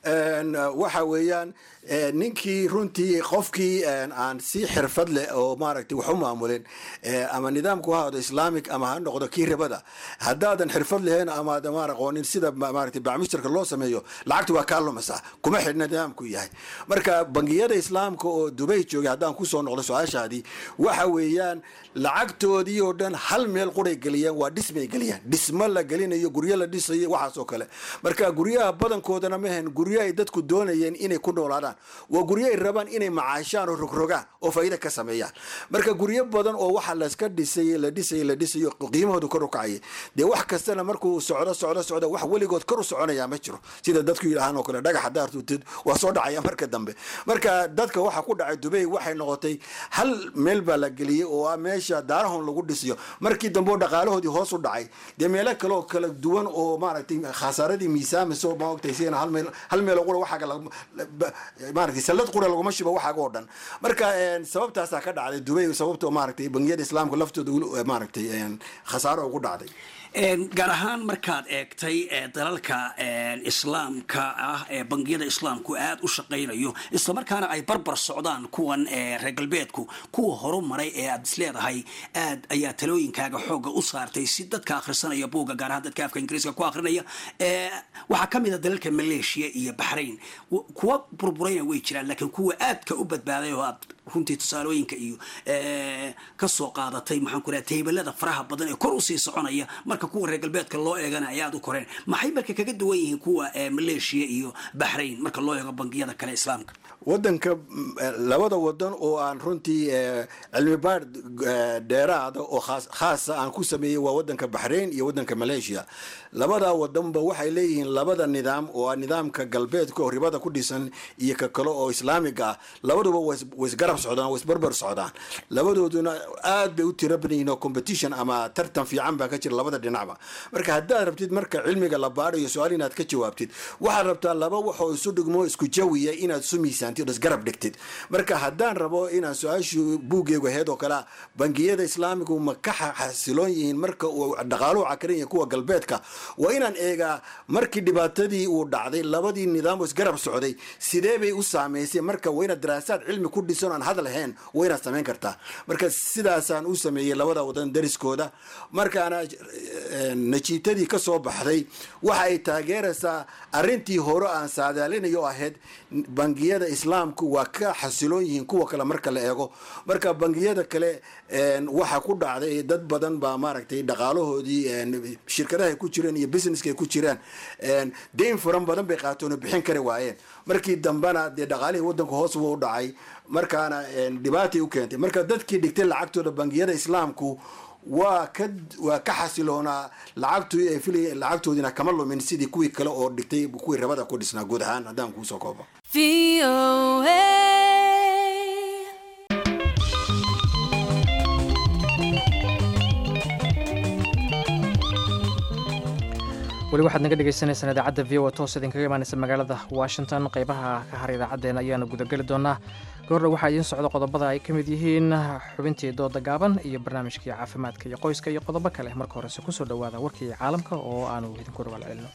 waxa weeyaan ninkii runtii qofkii aan si xirfad leh oo maaragtay wax u maamulin ama nidaamku ahaado islaamic ama ha noqdo kii ribada haddaadan xirfad lahayn ama aad maar aqoonin sida maaragtay baamishtarka loo sameeyo lacagtu waa kaa lumasa kuma xidhna nidaamku yahay marka bangiyada islaamka oo Dubai joogay haddaan ku soo noqdo su'aashaadii waxa weeyaan lacagtoodii oo dhan hal meel quray galiyaan waa dhismay galiyaan dhismo la gelinayo guryo la dhisayo waxaas oo kale marka guryaha badankoodana ma ahan guryo ay dadku doonayeen inay ku noolaadaan waa guryo ay rabaan inay macaashaan oo rogrogaan oo faa'iido ka sameeyaan marka guryo badan oo waxa la iska dhisay la dhisay la dhisayo qiimahoodu kor u kacay de wax kastana markuu socdo socdo socdo wax waligood kor u soconaya ma jiro sida dadku yiraahdaan oo kale dhagax daartu waa soo dhacaya marka dambe marka dadka waxa ku dhacay Dubai waxay noqotay hal meel baa la geliyay oo meesha daarahoon lagu dhisiyo markii dambe dhaqaalahoodii hoos u dhacay de meelo kale oo kala duwan oo maaragtay khasaaradii miisaan soo maogtay sina hal meel hal meel qura waxa maaragtay salad qura lagu mashiba waxa oo dhan marka sababtaas ka dhacday Dubai sababtoo maaragtay bangiyada islaamka laftooda maaragtay khasaaro ugu dhacday gaar ahaan markaad eegtay dalalka islaamka ah ee bangiyada islaamku aad u shaqeynayo isla markaana ay barbar socdaan kuwan reer galbeedku kuwa horumaray ee aad isleedahay aad ayaa talooyinkaaga xooga u saartay si dadka akhrisanaya buugga gaar ahaan dadka afka ingiriiska ku akhrinaya waxaa ka mid ah dalalka Malaysia iyo Bahrain kuwa burburayna way jiraan laakiin kuwa aadka u badbaaday oo aad runtii tusaalooyinka iyo ka soo qaadatay maxaan ku leeyahay taybalada faraha badan ee kor u sii soconaya marka kuwa reer galbeedka loo eegana ayaa u koreen maxay marka kaga duwan yihiin kuwa Malaysia iyo Bahrain marka loo eego bangiyada kale islaamka wadanka labada wadan oo aan runtii cilmi baar dheeraad oo khaas khaas aan ku sameeyay waa wadanka Bahrain iyo wadanka Malaysia labada wadanba waxay leeyihiin labada nidaam oo nidaamka galbeedka oo ribada ku dhisan iyo ka kale oo islaamiga ah labaduba way isgarab isgarab socdaan oo isbarbar socdaan labadooduna aad bay u tira badan yihiin oo competition ama tartan fiican baa ka jira labada dhinacba marka haddaad rabtid marka cilmiga la baadhayo su-aal inaad ka jawaabtid waxaad rabtaa laba waxoo isu dhigmo isku jawiya inaad isu miisaantid oo isgarab dhigtid marka haddaan rabo inaan su-aashu buuggeegu aheyd oo kale bangiyada islaamigu ma ka xasiloon yihiin marka uu dhaqaaluhu cakaran yahay kuwa galbeedka waa inaan eegaa markii dhibaatadii uu dhacday labadii nidaam oo isgarab socday sidee bay u saameysay marka waa inaad daraasaad cilmi ku dhisan aan hadal ahayn waa inaad samayn kartaa marka sidaasaan u sameeyey labada wadan dariskooda markaana najiitadii ka soo baxday waxa ay taageeraysaa arrintii hore aan saadaalinayo ahayd bangiyada islaamku waa ka xasiloon yihiin kuwa kale marka la eego marka bangiyada kale waxa ku dhacday dad badan baa maaragtay dhaqaalahoodii shirkadaha ay ku jireen iyo businesska ay ku jiraan deyn furan badan bay qaateen oo bixin kari waayeen markii dambena dee dhaqaalihii waddanka hoos buu u dhacay markaana dhibaatay u keentay marka dadkii dhigtay lacagtooda bangiyada islaamku waa ka waa ka xasiloonaa lacagtu ay filay lacagtoodina kama lumin sidii kuwii kale oo dhigtay kuwii rabada ku dhisnaa guud ahaan haddaan kuu soo koobo weli waxaad naga dhegeysaneysaan idaacadda v o toos idinkaga imaaneysa magaalada washington qeybaha ka har idaacaddeenna ayaanu gudageli doonaa goordha waxaa idiin socda qodobada ay ka mid yihiin xubintii dooda gaaban iyo barnaamijkii caafimaadka iyo qoyska iyo qodobo kale marka horese kusoo dhowaada warkii caalamka oo aanu idinku rabaal celino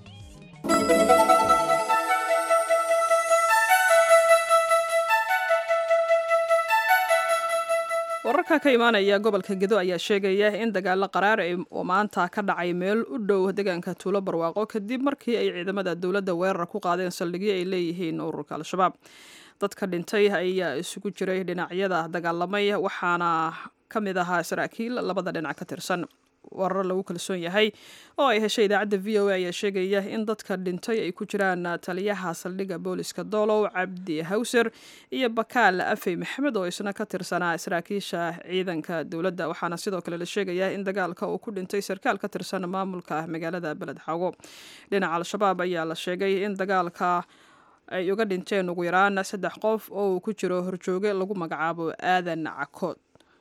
wararka ka imaanaya gobolka gedo ayaa sheegaya in dagaalo qaraar oo maanta ka dhacay meel u dhow deegaanka tuulo barwaaqo kadib markii ay ciidamada dowladda weerar ku qaadeen saldhigyo ay leeyihiin ururka al-shabaab dadka dhintay ayaa isugu jiray dhinacyada dagaalamay waxaana ka mid ahaa saraakiil labada dhinac ka tirsan warar lagu kalsoon yahay oo ay heshay idaacadda v o a ayaa sheegaya in dadka dhintay ay ku jiraan taliyaha saldhigga booliska doolow cabdi hawser iyo bakaal afey maxamed oo isna ka tirsanaa saraakiisha ciidanka dowladda waxaana sidoo kale la sheegaya in dagaalka uu ku dhintay sarkaal ka tirsan maamulka magaalada beled xago dhinaca al-shabaab ayaa la sheegay in dagaalka ay uga dhinteen ugu yaraan saddex qof oo uu ku jiro horjooge lagu magacaabo aadan cakood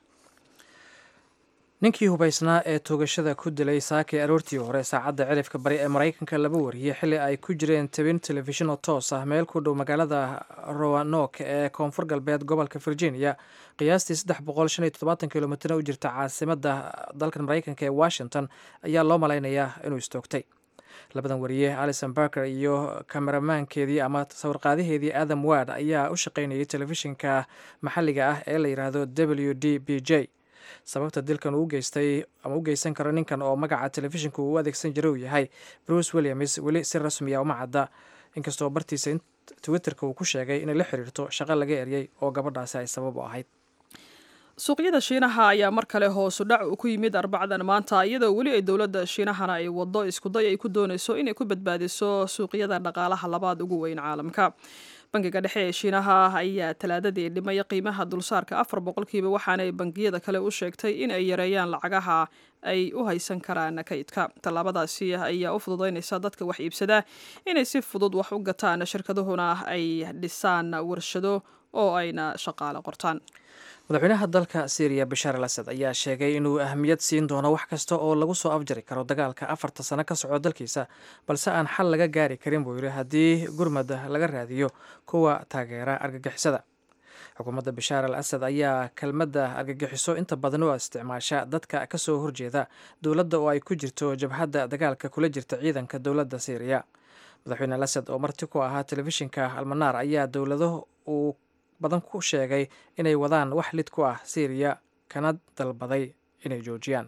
ninkii hubaysnaa ee toogashada ku dilay saakay aroortii hore saacadda cirifka bari ee maraykanka laba wariyey xilli ay ku jireen tabin telefishin oo toos ah meel ku dhow magaalada roanoke ee koonfur galbeed gobolka virginia qiyaastii saddex boqol shan iyo toddobaatan kilomitr u jirta caasimadda dalkan maraykanka ee washington ayaa loo malaynayaa inuu istoogtay labadan wariye alison barker iyo kameramaankeedii ama sawirqaadaheedii adam ward ayaa u shaqaynayay telefishinka maxalliga ah ee la yidhaahdo w d b j sababta dilkan uu geystay ama u geysan karo ninkan oo magaca telefishinku uu u adeegsan jiray uu yahay bruce williams weli si rasmiya uma cadda inkastoo bartiisa twitterka uu ku sheegay inay la xiriirto shaqo laga eryay oo gabadhaasi ay sabab u ahayd suuqyada shiinaha ayaa mar kale hoosu dhac ku yimid arbacdan maanta iyadoo weli ay dowladda shiinahana ay wado iskuday ay ku doonayso inay ku badbaadiso suuqyada dhaqaalaha labaad ugu weyn caalamka bangiga dhexe ee shiinaha ayaa talaadadii dhimay qiimaha dulsaarka afar boqolkiiba waxaanay bangiyada kale u sheegtay in ay yareeyaan lacagaha ay u haysan karaan kaydka tallaabadaasi ayaa u fududeynaysa dadka wax iibsada inay si fudud wax u gataan shirkaduhuna ay dhisaan warshado oo ayna shaqaale qortaan madaxweynaha dalka syriya bashaar al asad ayaa sheegay inuu ahmiyad siin doono wax kasta oo lagu soo afjari karo dagaalka afarta sano ka socda dalkiisa balse aan xal laga gaari karin buu yidhi haddii gurmad laga raadiyo kuwa taageera argagixisada xukuumadda bashaar al asad ayaa kelmadda argagixiso inta badan u isticmaasha dadka kasoo horjeeda dowladda oo ay ku jirto jabhadda dagaalka kula jirta ciidanka dowladda syriya madaxweyne al asad oo marti ku ahaa telefishinka almanaar ayaa dowlado uu badan ku sheegay inay wadaan wax lid ku ah syriya kana dalbaday inay joojiyaan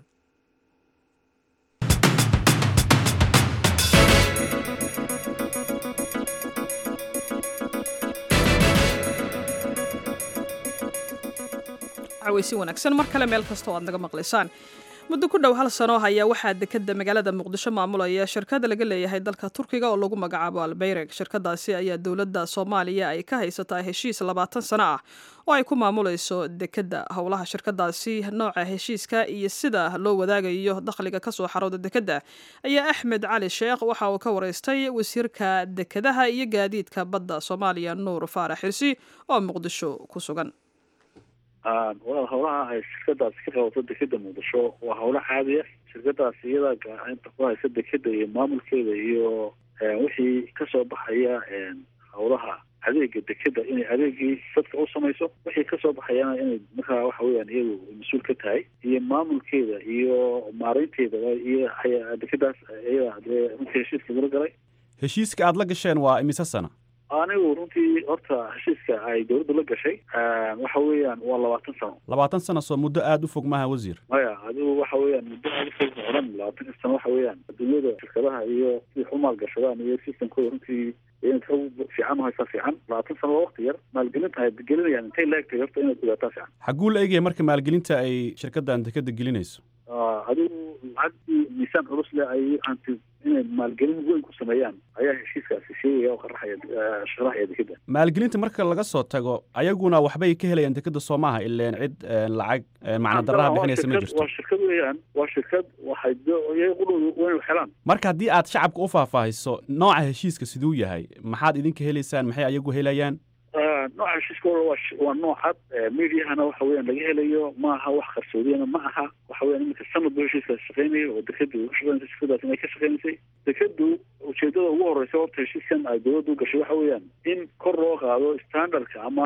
cawaysi wanaagsan mar kale meel kasta oo aad naga maqlaysaan muddo ku dhow hal sano ayaa waxaa dekeda magaalada muqdisho maamulaya shirkada laga leeyahay dalka turkiga oo lagu magacaabo albeyreg shirkadaasi ayaa dowladda soomaaliya ay ka haysataa heshiis labaatan sano ah oo ay ku maamulayso dekeda howlaha shirkadaasi nooca heshiiska iyo sida loo wadaagayo dakhliga kasoo xarooda dekeda ayaa axmed cali sheekh waxa uu ka wareystay wasiirka dekedaha iyo gaadiidka badda soomaaliya nuur faarax xirsi oo muqdisho ku sugan walaal howlaha ay shirkadaasi ka qabato dekeda muqdisho waa howlo caadiya shirkadaasi iyada gacanta ku haysa dekeda iyo maamulkeeda iyo wixii kasoo baxaya howlaha adeega dekeda inay adeegii dadka u samayso wixii kasoo baxayana inay markaa waxa weeyaan iyadu mas-uul ka tahay iyo maamulkeeda iyo maareynteeda iyo dekadaas iyada dee runtii heshiis lagula galay heshiiska aada la gasheen waa imise sana anigu runtii horta heshiiska ay dawladdu la gashay waxa weeyaan waa labaatan sano labaatan sano soo muddo aada u fog maaha wasiir maya adigu waxa weeyaan muddo aada u fog odhan labaatanka sano waxa weeyaan adduunyada shirkadaha iyo sidii u maalgashadaan iyo systemkooda runtii inaad xog fiican u haysaa fiican labaatan sano waa wakti yar maalgelinta ay gelinayaan intay laegtay horta inaad ogaataa fiican xaguu la egaya marka maalgelinta ay shirkaddan dekeda gelinayso adigu lacagtii miisaan culus leh ay hanti inay maalgelin weyn ku sameeyaan ayaa heshiiskaasi sheegaya oo qaraxaya sharaxaya dekeda maalgelinta marka laga soo tago ayaguna waxbay ka helayaan dekeda soo maaha ileen cid lacag macna daraha bixinaysa ma jirto waa shirkad weeyaan waa shirkad waxay iyaga qudhow weyn helaan marka haddii aad shacabka u faahfaahiso nooca heshiiska siduu yahay maxaad idinka helaysaan maxay ayagu helayaan nooca heshiiska waa noocad mediahana waxa weeyaan laga helayo ma aha wax qarsoodiyana ma aha waxa weeyaan iminka sanad buu heshiiskaas shaqeynayo oo dekadu ku shaqeynaysa shirkadaas inay ka shaqeynaysay dekadu ujeedada ugu horeysa horta heshiiskan ay dawladdu gashay waxa weeyaan in kor loo qaado standardka ama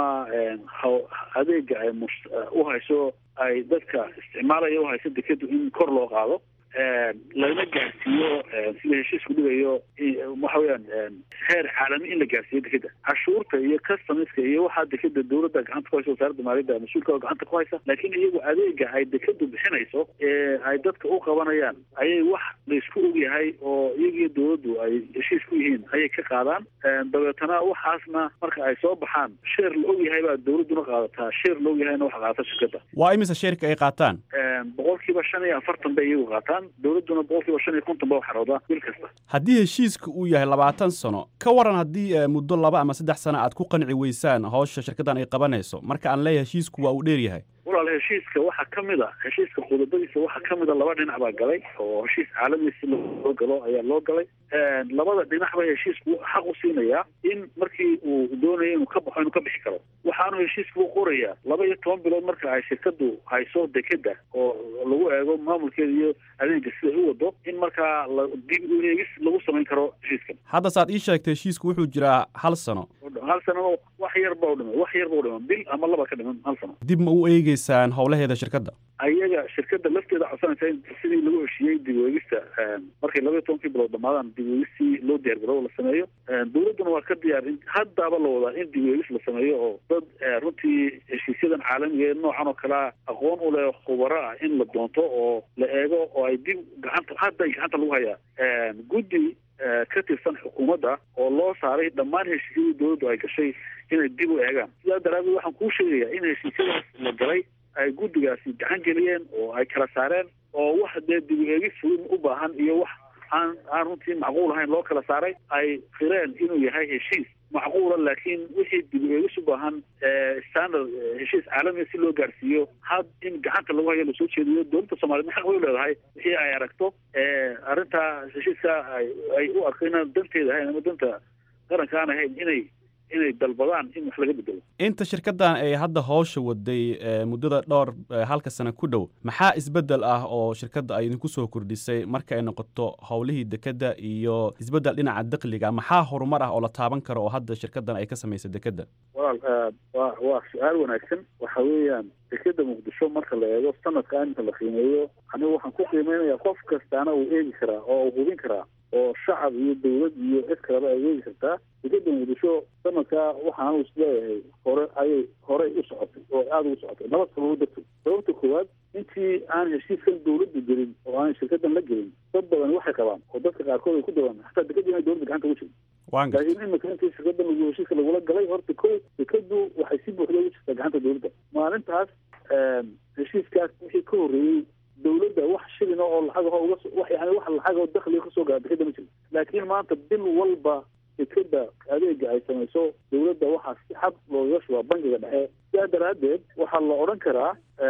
adeega ay u hayso ay dadka isticmaalaya u hayso dekadu in kor loo qaado lagana gaarsiiyo sida heshiisku dhigayo waxa weeyaan heer caalami in la gaarsiiyo dekeda cashuurta iyo customiska iyo waxaa dekeda dawladda gacanta ku haysa wasaaradda maaliyadda mas-uulka oo gacanta ku haysa laakiin iyagu adeega ay dekadu bixinayso ee ay dadka u qabanayaan ayay wax laysku ogyahay oo iyagiyo dawladdu ay heshiis ku yihiin ayay ka qaadaan dabeetana waxaasna marka ay soo baxaan sheer la ogyahay baa dawladduna qaadataa sheer la ogyahayna waxa qaadata shirkadda waa imise sheerka ay qaataan boqolkiiba shan iyo afartan bay iyagu qaataan dawladduna boqolkiiba shan iyo konton ba xarooda bil kasta haddii heshiiska uu yahay labaatan sano ka waran haddii muddo laba ama saddex sano aad ku qanci weysaan hawsha shirkaddan ay qabanayso marka aan leeyahay heshiisku waa uu dheer yahay walaal heshiiska waxaa ka mid a heshiiska qodobadiisa waxaa ka mid a laba dhinac baa galay oo heshiis caalami si loo galo ayaa loo galay labada dhinac ba heshiisku xaq u siinayaa in markii uu doonayo inuu ka baxo inuu ka bixi karo waxaanu heshiisku u qorayaa laba iyo toban bilood marka ay shirkadu hayso dekeda oo lagu eego maamulkeeda iyo adeega sida u wado in markaa dib u eegis lagu samayn karo heshiiskan hadda saad ii sheegtay heshiisku wuxuu jiraa hal sano hal sano wax yar ba u dhiman wax yar ba u dhiman bil ama laba ka dhiman hal sano dib ma u eegeysaan howlaheeda shirkadda ayaga shirkadda lafteeda codsanaysa in sidii lagu heshiiyey dib u eegista markay laba iyo tobankii bilood dhamaadaan dib u eegistii loo diyaar garoobo la sameeyo dawladduna waa ka diyaar in haddaaba la wadaa in dib u eegis la sameeyo oo dad runtii heshiisyadan caalamiga ee noocan oo kalea aqoon u leh khubaro ah in la doonto oo la eego oo ay dib gacanta hadda gacanta lagu hayaa guddi ka tirsan xukuumadda oo loo saaray dhammaan heshiisyadii dawladdu ay gashay inay dib u eegaan sidaa daraadeed waxaan kuu sheegayaa in heshiisyadaas la galay ay guddigaasi gacan geliyeen oo ay kala saareen oo wax dee dib u eegis fulin u baahan iyo wax aan aan runtii macquul ahayn loo kala saaray ay qireen inuu yahay heshiis macquula laakiin wixii dib u eegis u baahan standard heshiis caalamiga si loo gaarsiiyo had in gacanta lagu hayo lasoo jeediyo dowladda soomaaliyed xaq way u leedahay wixii ay aragto arrintaa heshiiska ay ay u arko inaan danteeda ahayn ama danta qaranka aan ahayn inay inay dalbadaan in wax laga bedelo inta shirkaddan ay hadda howsha waday muddada dhowr halka sano ku dhow maxaa isbeddel ah oo shirkadda ay idinku soo kordhisay marka ay noqoto howlihii dekeda iyo isbeddel dhinaca dakhliga maxaa horumar ah oo la taaban karo oo hadda shirkaddan ay ka samaysay dekeda walaal waa waa su-aal wanaagsan waxa weeyaan dekeda muqdisho marka la eego sanadka iminka la qiimeeyo anigu waxaan ku qiimeynayaa qof kastaana uu eegi karaa oo uu hubin karaa oo shacab iyo dawlad iyo cid kaleba ay eegi kartaa dekeda muqdisho sanadkaa waxaan isleeyahay hore ayay horey u socotay oo aada ugu socotay nabad kalou degtay sababta koowaad intii aan heshiiskan dawladdu gelin oo aan shirkadan la gelin dad badan waxay qabaan oo dadka qaarkood ay ku dawaan xataa dekeda inay dawladda gacanta ugu jirin laakiin imika intii shirkadan heshiiska lagula galay horta ko dekadu waxay si buuxda ugu jirtaa gacanta dawladda maalintaas heshiiskaas wixii ka horreeyey dawladda wax shilina oo lacagaho uga wax yani wax lacagoo dakhliga kasoo gaara dekeda ma jiro laakiin maanta bil walba dekeda adeega ay samayso dawladda waxaa si xad looga shubaa bangiga dhexe sidaa daraaddeed waxaa la odhan karaa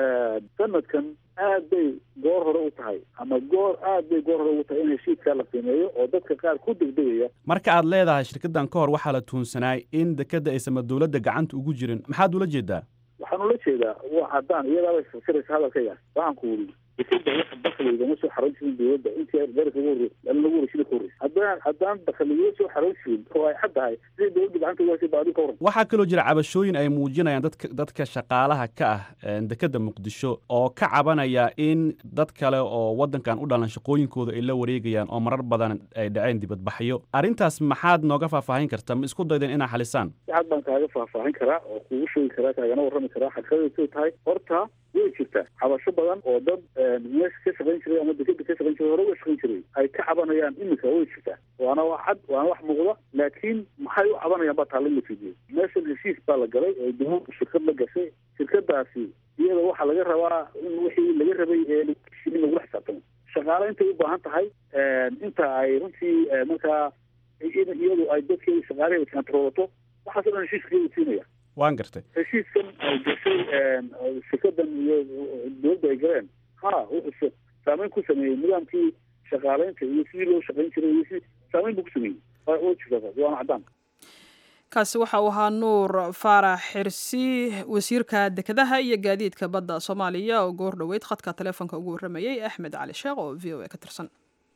sanadkan aad bay goor hore u tahay ama goor aad bay goor hore ugu tahay in heshiiskaa la qiimeeyo oo dadka qaar ku degdegaya marka aad leedahay shirkaddan ka hor waxaa la tuunsanaay in dekeda aysanba dawladda gacanta ugu jirin maxaad ula jeedaa waxaan waxaan ula jeedaa waa haddaan iyadaaba fasiraysa hadalkayga waxaan ku wuri dekeda wax dakhliga ma soo xaroon jirin dowladda intii dalka ugu horreysay lagu horreysay ku horreysay haddaan haddaan dakhliga soo xaroon jirin oo ay xaddahay sidii dowladda gacanta uga sii baadi ka waran waxaa kaloo jira cabashooyin ay muujinayaan dadka dadka shaqaalaha ka ah dekeda muqdisho oo ka cabanaya in dad kale oo waddankan u dhalan shaqooyinkooda ay la wareegayaan oo marar badan ay dhaceen dibadbaxyo arrintaas maxaad nooga faahfaahin kartaa ma isku daydeen inaa xalisaan cad baan kaaga faahfaahin karaa oo kugu sheegi karaa kaagana warrami karaa xaqiiqadu tahay horta way jirtaa cabasho badan oo dad meesha ka shaqayn jiray ama dekeda ka shaqayn jiray hore uga shaqayn jiray ay ka cabanayaan iminka way jirtaa waana wax cad waana wax muuqda laakiin maxay u cabanayaan baa taalla in la fiidiyo meeshan heshiis baa la galay oo dowladda shirkad la gashay shirkadaasi iyada waxaa laga rabaa in wixii laga rabay ee in lagula xisaabtamo shaqaale intay u baahan tahay inta ay runtii markaa iyadu ay dadkeeda shaqaalaheeda kantaroolato waxaas o dhan heshiiska siinaya waan gartay heshiiskan ay gashay shirkadan iyo dowladda ay galeen ha wuxuu saameyn ku sameeyey nidaamkii shaqaaleynta iyo sidii loo shaqayn jiray iyo si saameyn buu ku sameeyey oo jirta waana caddaan kaasi waxa uu ahaa nuur faarax xirsi wasiirka dekedaha iyo gaadiidka badda soomaaliya oo goor dhoweyd khadka taleefonka ugu warramayey axmed cali sheekh oo v o a ka tirsan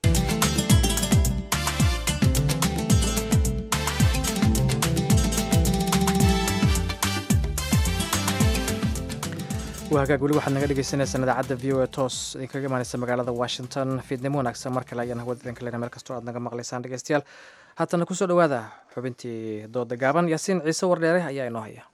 waa hagaag weli waxaad naga dhegeysaneysaan idaacadda v o a toos idinkaga imaaneysa magaalada washington fiidnimo wanaagsan mar kale ayaan hawada idinka lena meel kastoo aad naga maqlaysaan dhegeystayaal haatana kusoo dhowaada xubintii dooda gaaban yaasiin ciise wardheere ayaa inoo haya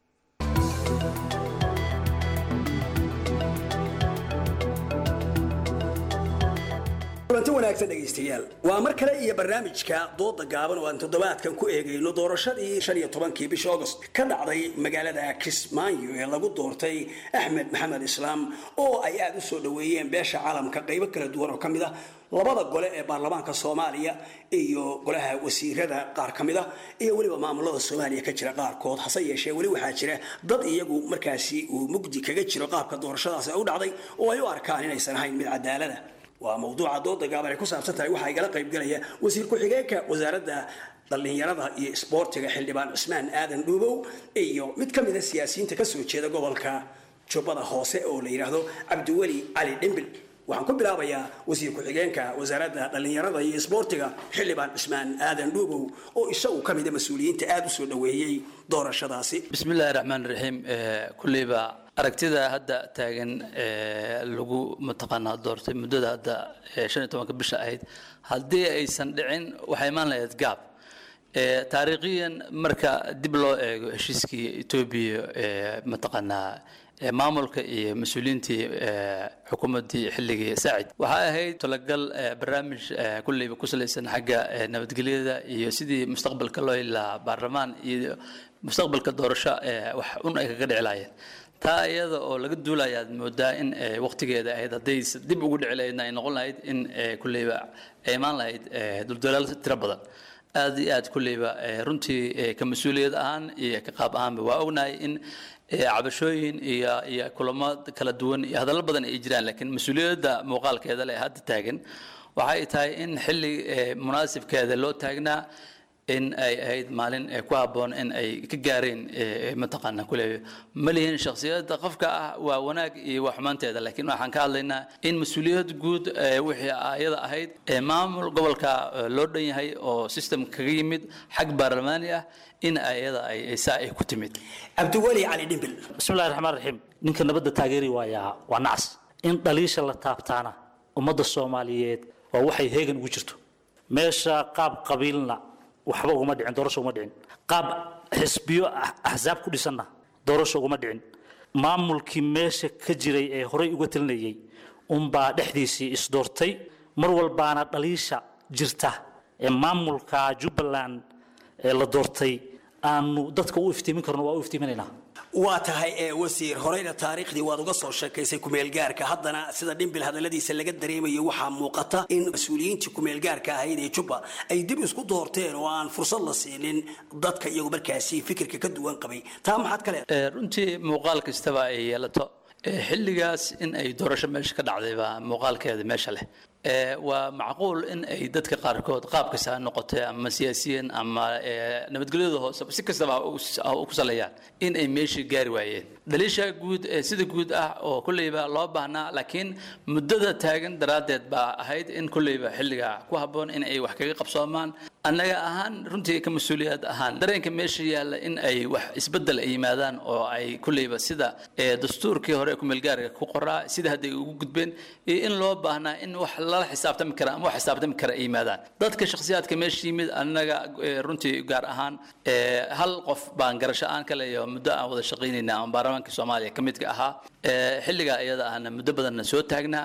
kulanti wanaagsan dhegaystayaal waa mar kale iyo barnaamijka dooda gaaban oo aan toddobaadkan ku eegayno doorashadii shan iyo tobankii bisha august ka dhacday magaalada kismaayo ee lagu doortay axmed maxamed islaam oo ay aad u soo dhoweeyeen beesha caalamka qaybo kala duwan oo ka mid ah labada gole ee baarlamaanka soomaaliya iyo golaha wasiirada qaar ka mid ah iyo weliba maamulada soomaaliya ka jira qaarkood hase yeeshee weli waxaa jira dad iyagu markaasi uu mugdi kaga jiro qaabka doorashadaasi u dhacday oo ay u arkaan inaysan ahayn mid cadaalada waa mawduuca dooda gaaban ay ku saabsan tahay waxaa igala qayb galaya wasiir ku-xigeenka wasaaradda dhallinyarada iyo isboortiga xildhibaan cusmaan aadan dhuubow iyo mid ka mid a siyaasiyiinta kasoo jeeda gobolka jubbada hoose oo la yidhaahdo cabdiweli cali dhimbil waxaan ku bilaabayaa wasiir ku-xigeenka wasaaradda dhallinyarada iyo isboortiga xildhibaan cusmaan aadan dhuubow oo isagu ka mid a mas-uuliyiinta aada u soo dhoweeyey doorashadaasi bismillahi raxmaan raxiim kulleyba aragtida hadda taagan lagu mataqaanaa doortay muddada hadda shan iyo tobanka bisha ahayd haddii aysan dhicin waxay imaan lahayd gaab taariikhiyan marka dib loo eego heshiiskii etoobiya mataqaanaa maamulka iyo mas-uuliyiintii xukuumaddii xilligii saacid waxay ahayd talagal barnaamij kulleyba ku salaysan xagga nabadgelyada iyo sidii mustaqbalka loo heli lahaa baarlamaan iyo mustaqbalka doorasho wax un ay kaga dhici lahaayeen taa iyada oo laga duulaya aad moodaa in waqtigeeda ahayd hadday dib ugu dhici lahaydna ay noqon lahayd in kulleyba ay imaan lahayd duldulaal tiro badan aad iyo aad kulleyba runtii ka mas-uuliyad ahaan iyo ka qaab ahaanba waa ognahay in cabashooyin iyo iyo kulamo kala duwan iyo hadallo badan ay jiraan laakiin mas-uuliyadda muuqaalkeeda leh hadda taagan waxay tahay in xilli munaasibkeeda loo taagnaa in ay ahayd maalin ku habboon in ay ka gaareen mataqaana kule ma lihin shakhsiyadda qofka ah waa wanaag iyo waa xumaanteeda laakiin waxaan ka hadlaynaa in mas-uuliyad guud wixii ayada ahayd maamul gobolka loo dhan yahay oo system kaga yimid xag baarlamaani ah in ayada ay saa ay ku timid cabdiweli cali dhimbil bismillahi raxmaan raxiim ninka nabadda taageeri waayaa waa nacas in dhaliisha la taabtaana ummadda soomaaliyeed waa waxay heegan ugu jirto meesha qaab qabiilna waxba uguma dhicin doorasho uguma dhicin qaab xisbiyo axsaab ku dhisanna doorasho uguma dhicin maamulkii meesha ka jiray ee horey uga talinayay unbaa dhexdiisii isdoortay mar walbaana dhaliisha jirta ee maamulka jubbaland ee la doortay aanu dadka u iftiimin karno waa u iftiiminaynaa waa tahay ee wasiir horeyna taariikhdii waad uga soo sheekaysay kumeelgaarka haddana sida dhimbil hadalladiisa laga dareemayo waxaa muuqata in mas-uuliyiintii kumeelgaarka ahayd ee jubba ay dib isku doorteen oo aan fursad la siinin dadka iyagu markaasi fikirka ka duwan qabay taa maxaad ka leedahay runtii muuqaal kastaba ay yeelato xilligaas in ay doorasho meesha ka dhacday baa muuqaalkeeda meesha leh waa macquul in ay dadka qaarkood qaab kasta ha noqotee ama siyaasiyiin ama nabadgelyada hoose si kastaba ku saleeyaan in ay meeshii gaari waayeen dhaliisha guud sida guud ah oo kulleyba loo baahnaa laakiin muddada taagan daraaddeed baa ahayd in kulleyba xilliga ku habboon in ay wax kaga qabsoomaan annaga ahaan runtii ka mas-uuliyad ahaan dareenka meesha yaalla in ay wax isbeddel ay yimaadaan oo ay kulleyba sida dastuurkii hore ee kumeelgaarka ku qoraa sida hadday ugu gudbeen iyo in loo baahnaa in wax lala xisaabtami kara ama wax xisaabtami kara ay yimaadaan dadka shakhsiyaadka meesha yimid annaga runtii gaar ahaan hal qof baan garasho aan ka leeyahay muddo aan wada shaqaynayna ama baarlamaanka soomaaliya ka midka ahaa xilligaa iyada ahna muddo badanna soo taagnaa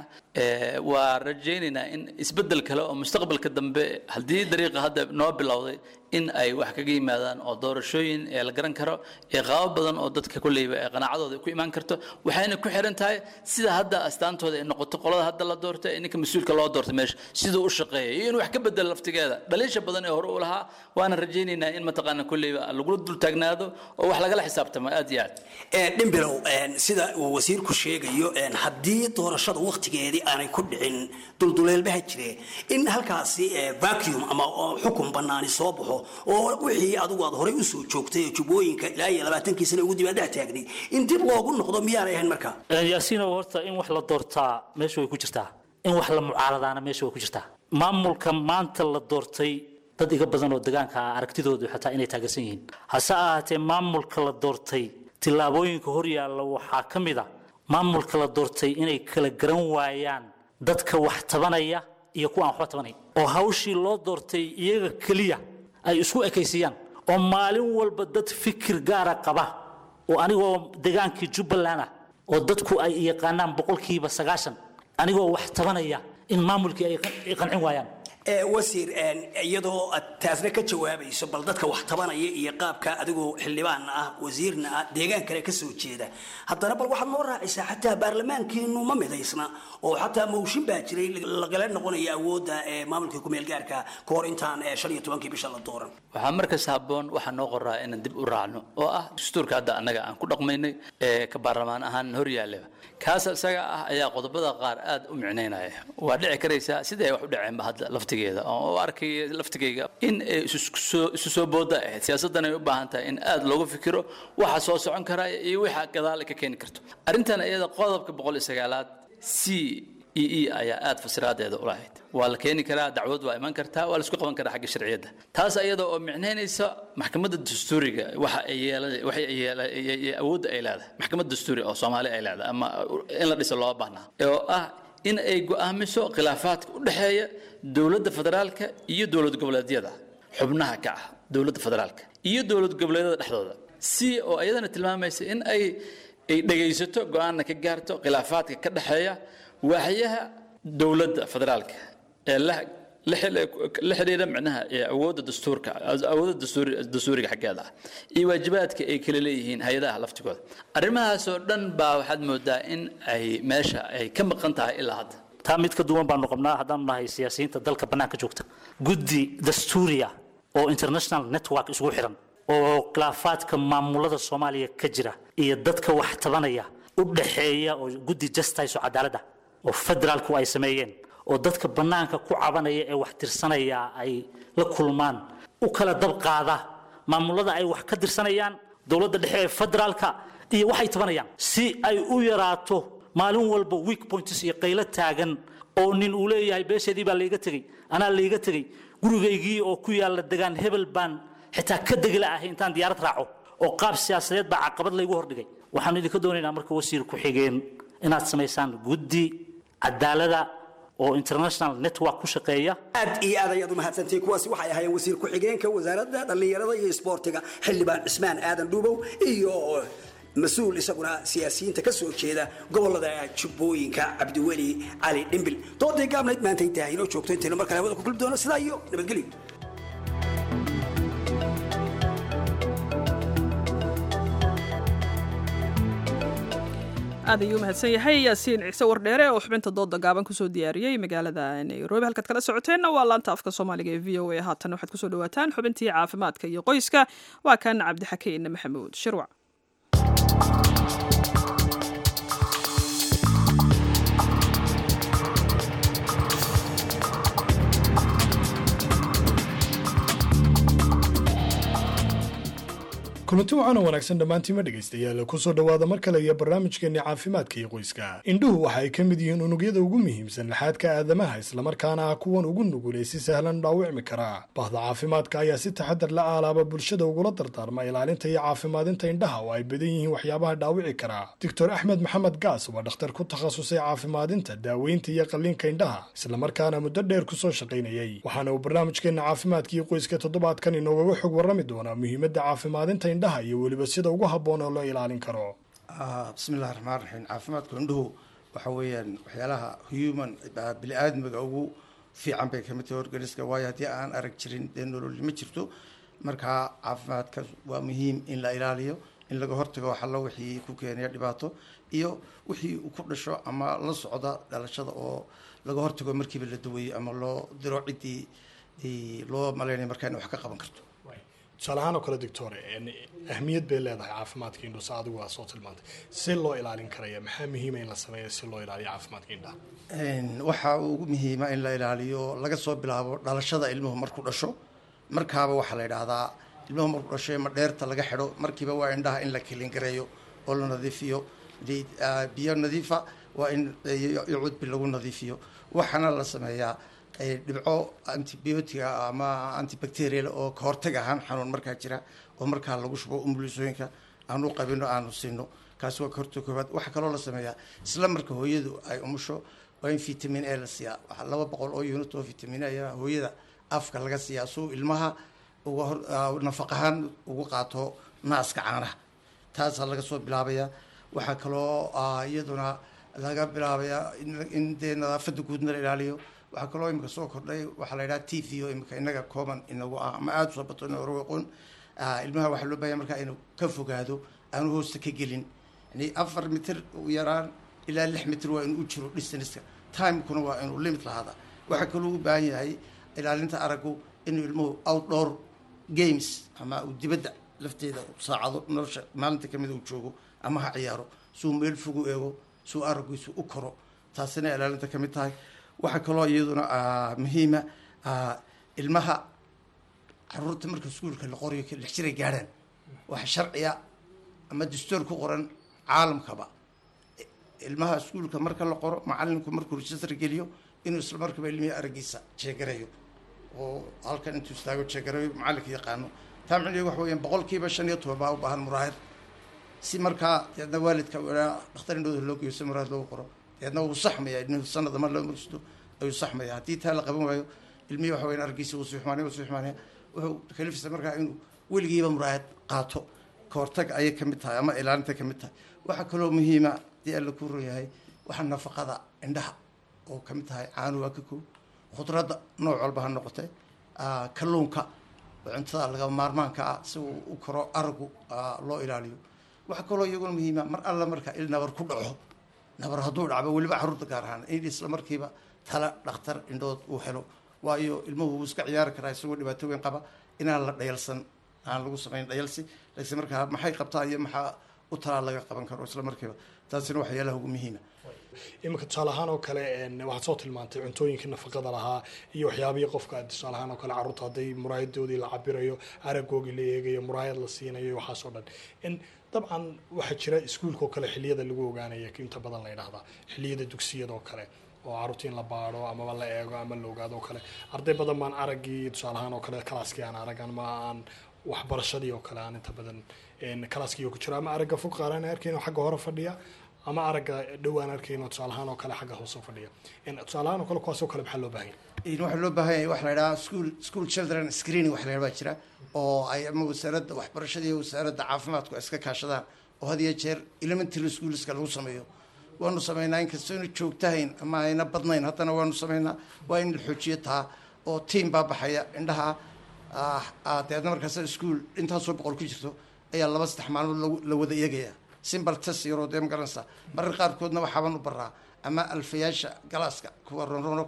waa rajaynaynaa in isbeddel kale oo mustaqbalka dambe haddii dariiqa hadda noo bilowday in ay wax kaga yimaadaan oo doorashooyin ee la garan karo ee qaabo badan oo dadka kulleyba ee qanaacadooda ku imaan karto waxayna ku xiran tahay sida hadda astaantooda ay noqoto qolada hadda la doorto ee ninka mas-uulka loo doorto meesha siduu u shaqeeya iyo in wax ka bedelo laftigeeda dhaliisha badan ee hore u lahaa waana rajaynaynaa in mataqaana kulleyba lagula dul taagnaado oo wax lagala xisaabtamo aad iyo aad dhimbilow sida uu wasiirku sheegayo haddii doorashada waqtigeedii aanay ku dhicin dulduleelbaha jire in halkaasi vacuum ama xukun banaani soo baxo oo wixii adigu aad horey u soo joogtay jubbooyinka ilaa iyo labaatankii sano ugu dibadda taagnay in dib loogu noqdo miyaanay ahayn marka yaasiin horta in wax la doortaa meesha way ku jirtaa in wax la mucaaradaana meesha way ku jirtaa maamulka maanta la doortay dad iga badan oo deegaanka aragtidoodu xataa inay taageersan yihiin hase ahaatee maamulka la doortay tillaabooyinka hor yaalla waxaa ka mid a maamulka la doortay inay kala garan waayaan dadka wax tabanaya iyo kuwa aan waxba tabanay oo hawshii loo doortay iyaga keliya ay isku ekaysiyaan oo maalin walba dad fikir gaara qaba oo anigoo degaankii Jubbaland ah oo dadku ay yaqaanaan boqolkiiba sagaashan anigoo wax tabanaya in maamulkii ay qancin waayaan wasiir iyadoo taasna ka jawaabayso bal dadka wax tabanaya iyo qaabka adigoo xildhibaan ah wasiirna ah deegaan kale ka soo jeeda haddana bal waxaad noo raacaysaa xataa baarlamaankiinu ma midaysna oo xataa mooshin baa jiray lagala noqonaya awoodda maamulka kumeelgaarka ka hor intaan shan iyo tobankii bisha la dooran waxaa markas habboon waxaa noo qoraa inaan dib u raacno oo ah dastuurka hadda annaga aan ku dhaqmaynay ee ka baarlamaan ahaan hor yaallaba kaas isaga ah ayaa qodobada qaar aad u micnaynaya waa dhici karaysaa sidee wax u dhaceenba hadda laftigeeda oo arkay laftigeyga in isu soo booda ahayd siyaasaddan ay u baahan tahay in aad loogu fikiro waxa soo socon kara iyo waxa gadaal ka keeni karto arrintan iyada qodobka boqol iyo sagaalaad c e e ayaa aad fasiraadeeda u lahayd waa la keeni karaa dacwad waa iman kartaa waa la isku qaban karaa xagga sharciyadda taas iyada oo micnaynaysa maxkamadda dastuuriga waxa ay yeelanay waxa ay yeelanay awood ay leedahay maxkamadda dastuuriga oo Soomaali ay leedahay ama in la dhiso loo baahnaa oo ah in ay go'aamiso khilaafaadka u dhaxeeya dawladda federaalka iyo dawlad goboleedyada xubnaha ka ah dawladda federaalka iyo dawlad goboleedyada dhexdooda si oo ayadana tilmaamaysa in ay ay dhageysato go'aanna ka gaarto khilaafaadka ka dhaxeeya waaxyaha dawladda federaalka ee la la xiriira macnaha awoodda dastuurka awoodda dastuuri dastuuriga xaggeeda iyo waajibaadka ay kala leeyihiin hay'adaha laftigooda arrimahaas oo dhan baa waxaad moodaa in ay meesha ay ka maqan tahay ilaa hadda taa mid ka duwan baanu qabnaa haddaan nahay siyaasiyiinta dalka bannaanka joogta guddi dastuuriya oo international network isugu xiran oo khilaafaadka maamulada Soomaaliya ka jira iyo dadka wax tabanaya u dhaxeeya oo guddi justice oo cadaaladda oo federaalku ay sameeyeen oo dadka bannaanka ku cabanaya ee wax tirsanaya ay la kulmaan u kala dab qaada maamulada ay wax ka tirsanayaan dawladda dhexe ee federaalka iyo waxay tabanayaan si ay u yaraato maalin walba weak points iyo qaylo taagan oo nin uu leeyahay beeshadii baa leega tagay anaa leega tagay gurigaygii oo ku yaala degaan hebel baan xitaa ka degla ah intaan diyaarad raaco oo qaab siyaasadeed baa caqabad laygu hordhigay waxaan idinka doonaynaa marka wasiir ku xigeen inaad samaysaan guddi cadaalada oo international network ku shaqeeya aad iyo aad ayaad u mahadsantahay kuwaasi waxay ahaayeen wasiir ku xigeenka wasaaradda dhalinyarada iyo isboortiga xildhibaan Cismaan Aadan Dhuubow iyo مسؤول isaguna siyaasiyiinta ka soo jeeda gobolada Jubbooyinka Cabdiweli Cali Dhimbil doodii gaabnayd maanta intahay inoo joogto inta mar kale wada ku kulmi doono sidaa iyo nabadgelyo aad ayuu mahadsan yahay yaasiin ciise wardheere oo xubinta dooda gaaban kusoo diyaariyey magaalada nairobi halkaad kala socoteenna waa laanta afka soomaaliga ee v o a haatan waxaad kusoo dhawaataan xubintii caafimaadka iyo qoyska waa kan cabdixakiin maxamuud shirwac kulanti wacan oo wanaagsan dhammaantiima dhegaystayaal kusoo dhowaada mar kale iyo barnaamijkeenni caafimaadka iyo qoyska. indhuhu waxa ay ka mid yihiin unugyada ugu muhiimsan laxaadka aadamaha, islamarkaana ah kuwan ugu nugul ee si sahlan dhaawicmi karaa. bahda caafimaadka ayaa si taxadar la aalaaba bulshada ugula dardaarma ilaalinta iyo caafimaadinta indhaha oo ay badan yihiin waxyaabaha dhaawici karaa. doctor axmed maxamed gaas waa dhakhtar ku takhasusay caafimaadinta, daaweynta iyo qalliinka indhaha, islamarkaana muddo dheer kusoo shaqaynayay. waxaana uu barnaamijkeenna caafimaadka iyo qoyska toddobaadkan inoogaga xog warrami doonaa muhiimadda caafimaadinta indhaha iyo weliba sida ugu habboon oo loo ilaalin karo. bismillahi raxmaan raxiim. caafimaadka indhuhu waxa weeyaan waxyaalaha human bini-aadmiga ugu fiican bay kamid tahay organiska, waayo haddii aan arag jirin dee nolol ma jirto. marka caafimaadka waa muhiim in la ilaaliyo, in laga hortago waxa la wixii ku keenaya dhibaato iyo wixii ku dhasho ama la socda dhalashada oo laga hortago markiiba la daweeyo ama loo diro ciddii loo malaynayo markaa in wax ka qaban karto. tusaale ahaan oo kale doctor, ahmiyad bay leedahay caafimaadka indhuhu, sa adigu waa soo tilmaantay. si loo ilaalin karaya maxaa muhiima in la sameeyo si loo ilaaliyo caafimaadka indhaha? waxaa ugu muhiima in la ilaaliyo laga soo bilaabo dhalashada ilmuhu markuu dhasho. markaaba waxaa la yidhaahdaa ilmuhu markuu dhasho ma dheerta laga xidho, markiiba waa indhaha in la kilingareeyo oo la nadiifiyo. biyo nadiifa waa in cudbi lagu nadiifiyo. waxaana la sameeyaa dhibco antibiotiga ama antibacterial oo ka hortag ahaan xanuun markaa jira oo markaa lagu shubo umulisooyinka aanu qabino aanu siino. kaasi waa ka hortag koobaad. waxaa kaloo la sameeyaa isla marka hooyadu ay umusho waa in vitamin a la siiyaa. waxaa laba boqol oo unit oo vitamin a hooyada afka laga siiyaa suu ilmaha uga hor nafaq ahaan ugu qaato naaska caanaha. taasaa laga soo bilaabaya. waxaa kaloo iyaduna laga bilaabaya in dee nadaafada guudna la ilaaliyo. waxaa kaloo imika soo kordhay waxaa la yidhaha t v o imika inaga common inagu ah ama aada soo bato aqoon. ilmaha waxaa loo bahaya markaa inuu ka fogaado aanu hoosta ka gelin. yani afar mitir u yaraan ilaa lix mitir waa inuu u jiro distanska. timekuna waa inuu limit lahaada. waxaa kaloo u baahan yahay ilaalinta aragu inuu ilmuhu outdoor games ama uu dibadda lafteeda saacado nolosha maalinta kamid uu joogo ama ha ciyaaro suu meel fogu eego suu aragiisu u koro. taasina ilaalinta kamid tahay. waxaa kaloo iyaduna muhiima ilmaha caruurta marka iskuulka la qorayo lix jiray gaadhaan waxa sharciya ama dastuur ku qoran caalamkaba ilmaha iskuulka marka la qoro macalinku markuu register geliyo inuu isla markaba ilmihi aragiisa jeegarayo oo halkan intuu istaago jeegarayo macalinka yaqaano. taa macnaheedu waxa weeyaan boqolkiiba shan iyo toban baa u baahan muraayad si markaa deedna waalidka dhakhtar indhooda loo geeyo si muraayad loogu qoro. deedna wuu saxmaya inuu sanada mar loo maristo ayuu saxmaya. haddii taa la qaban waayo ilmihii waxa weeyaan argiisa wuu sii xumaanaya wuu sii xumaanaya. wuxuu kalifisa markaa inuu weligiiba muraayad qaato. ka hortag ayay kamid tahay ama ilaalinta kamid tahay. waxaa kaloo muhiima dii alla ku royahay waxa nafaqada indhaha oo kamid tahay caanu waa ka koob, khudradda nooc walba ha noqotay, kalluunka cuntada laga maarmaanka ah si uu u koro aragu loo ilaaliyo. waxaa kaloo iyaguna muhiima mar alla marka il nabar ku dhaco, nabar hadduu dhacba weliba caruurta gaar ahaan in isla markiiba tala dhakhtar indhood uu helo. waayo ilmuhu wuu iska ciyaari karaa isagoo dhibaato weyn qaba inaan la dhayalsan aan lagu samayn dhayalsi laakiin markaa maxay qabtaa iyo maxaa u talaa laga qaban karo isla markiiba. taasina waxyaalaha ugu muhiima. iminka tusaale ahaan oo kale waxaad soo tilmaantay cuntooyinkii nafaqada lahaa iyo waxyaabihii qofka tusaale ahaan oo kale carruurta hadday muraayadoodii la cabirayo, aragoogii la eegayo, muraayad la siinayo, waxaas oo dhan. in dabcan waxaa jira iskuulka oo kale xilliyada lagu ogaanaya inta badan la yidhaahdaa xilliyada dugsiyada oo kale oo carruurta in la baadho amaba la eego ama la ogaado oo kale. arday badan baan araggii tusaale ahaan oo kale kalaaskii aan arag ama aan waxbarashadii oo kale aan inta badan kalaaskii ku jira ama aragga fog qaaraan arkayno xagga hore fadhiya ama aragga dhowaan arkayno tusaale ahaan oo kale xagga hoose fadhiya. tusaale ahaan oo kale kuwaas oo kale maxaa loo baahan yahay? waxaa loo baahan yahay waxa la yidhaha school school children screening waxa la yidhaha baa jira oo ay ama wasaaradda waxbarashada iyo wasaaradda caafimaadku iska kaashadaan oo had iyo jeer elementary schoolska lagu sameeyo. waanu sameynaa inkastoo ina joogtahayn ama ayna badnayn haddana waanu sameynaa. waa in la xoojiyo taa oo tiam baa baxaya indhaha deedna markaas iskuol intaasoo boqol ku jirto ayaa laba saddex maalmood la wada eegaya. simbal test yaroo dee ma garanaysaa. mararka qaarkoodna waxaaban u baraa ama alfayaasha galaaska kuwa ronron oo kale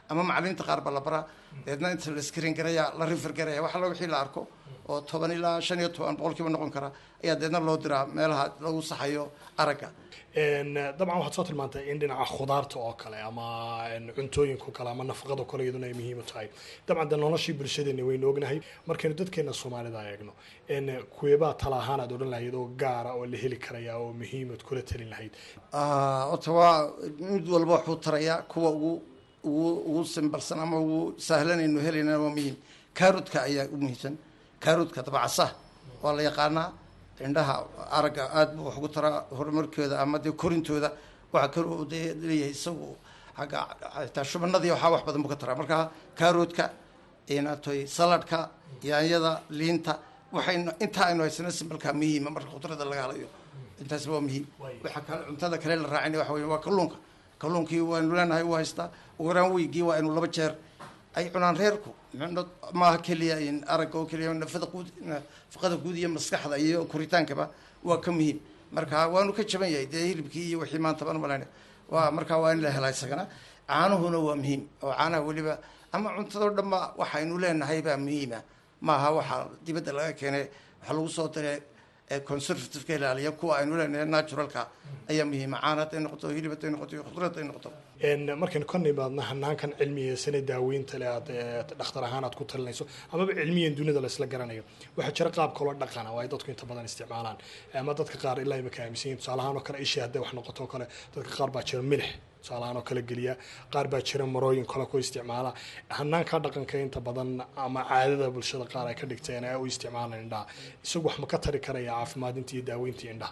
ama macalimiinta qaar baa la baraa deedna inta la screen garaya la refer garaya wax alla wixii la arko oo toban ilaa shan iyo toban boqolkiiba noqon kara ayaa deedna loo diraa meelaha lagu saxayo aragga dabcan waxaad soo tilmaantay in dhinaca khudaarta oo kale ama cuntooyinka kale ama nafaqada kale iyaduna ay muhiim u tahay dabcan de noloshii bulshadeena waynu ognahay markaynu dadkeena soomaalida eegno kuweebaa tala ahaan aad odhan lahayd oo gaara oo la heli karaya oo muhiimad kula talin lahayd horta waa mid walba wuxuu tarayaa kuwa ugu ugu ugu simbalsan ama ugu sahlanaynu helayna waa muhiim kaaroodka ayaa u muhiimsan kaaroodka dabacasa waa la yaqaanaa indhaha aragga aad buu wax ugu taraa horumarkooda ama dee korintooda waxaa kaloo dee leeyahay isagu xagga xitaa shubanadii waxaa wax badan buu ka taraa marka kaaroodka inatoy saladhka yaanyada liinta waxaynu intaa aynu haysano simbalka muhiima marka khudrada laga halayo intaasna waa muhiim waxa kale cuntada kale la raacinay waxa weeye waa kalluunka kalluunkii waanu leenahay u haystaa ugu yaraan weygii waa inu laba jeer ay cunaan reerku maaha keliya in aragga oo keliya nafada guud nafaqada guud iyo maskaxda iyo koritaankaba waa ka muhiim marka waanu ka jaban yahay dee hilibkii iyo wixii maanta baan malayna waa marka waa in la helaa isagana caanuhuna waa muhiim oo caanaha weliba ama cuntado dhanba waxaynu leenahay baa muhiima maaha waxaa dibadda laga keenay waxaa lagu soo daray conservative ka ilaaliya kuwa aynu leenahay naturalka ayaa muhiima caana hadday noqoto hilib hadday noqoto iyo khudrad hadday noqoto markaynu ka nimaadna hanaankan cilmiyeysanee daaweynta le aad dhakhtar ahaan aad ku talinayso amaba cilmiyan dunida la isla garanayo waxaa jira qaab kaloo dhaqana oo ay dadku inta badan isticmaalaan ama dadka qaar ilaa imaka aaminsan yihin tusaale ahaan oo kale ishii hadday wax noqoto oo kale dadka qaar baa jira milix tusaalahaan oo kale geliya qaar baa jira marooyin kale ku isticmaala hanaanka dhaqanka inta badan ama caadada bulshada qaar ay ka dhigteen ee u isticmaalaan indhaha isagu wax ma ka tari karaya caafimaadinta iyo daaweynta indhaha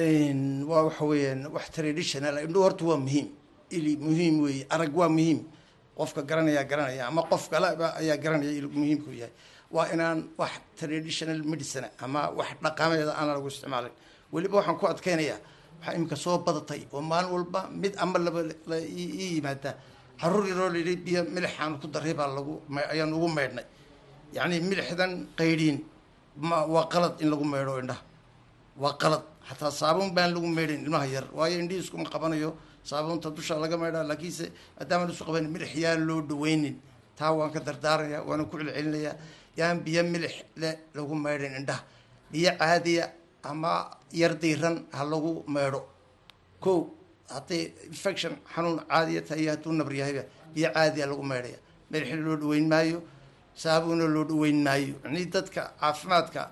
waa waxa weeyaan wax traditional indhuhu horta waa muhiim ili muhiim weeye arag waa muhiim qofka garanaya garanaya ama qof kale ayaa garanaya il muhiimku yahay waa inaan wax traditional medicine ama wax dhaqameeda aan lagu isticmaalin weliba waxaan ku adkeynayaa waxaa imika soo badatay oo maalin walba mid ama laba ii yimaada caruur yaroo layidhi biyo milixaan ku daray baa lagu ayaan ugu meydhnay yacni milixdan qaydhiin ma waa qalad in lagu meydho indhaha waa qalad xataa saabuun baan lagu meydhin ilmaha yar waayo indhihii iskuma qabanayo saabuunta dusha laga meydhaa laakiinse maadaamaan isu qabanin milix yaan loo dhaweynin taa waan ka dardaaraya waana ku celcelinayaa yaan biyo milix le lagu meydhin indhaha biyo caadiya ama yar diiran ha lagu meydho ko hadday infection xanuun caadiya tahay iyo hadduu nabr yahayba biyo caadiya lagu meydhaya milixna loo dhaweyn maayo saabuuna loo dhaweyn maayo yani dadka caafimaadka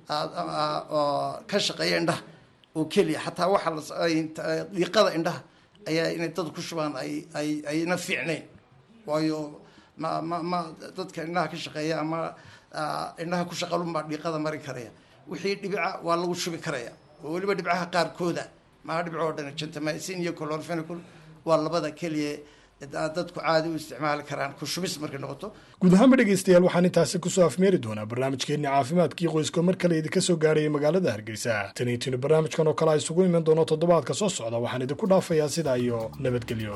ka shaqeeya indhaha oo keliya xataa waxaa dhiiqada indhaha ayaa inay dad ku shubaan ay ay ayna fiicnayn waayo ma ma ma dadka indhaha ka shaqeeya ama indhaha ku shaqalunbaa dhiiqada mari karaya wixii dhibica waa lagu shubi karaya oo weliba dhibcaha qaarkooda maa dhibco oo dhan gentamicin iyo chlorphenicol waa labada keliya dadku caadi u isticmaali karaan ku shubis markay noqoto guud ahaanba dhegeystayaal waxaan intaasi kusoo afmeeri doonaa barnaamijkeenni caafimaadkii qoyska mar kale idinka soo gaarayay magaalada hargeysa taniitini barnaamijkan oo kale a isugu iman doono toddobaadka soo socda waxaan idinku dhaafayaa sidaa iyo nabadgelyo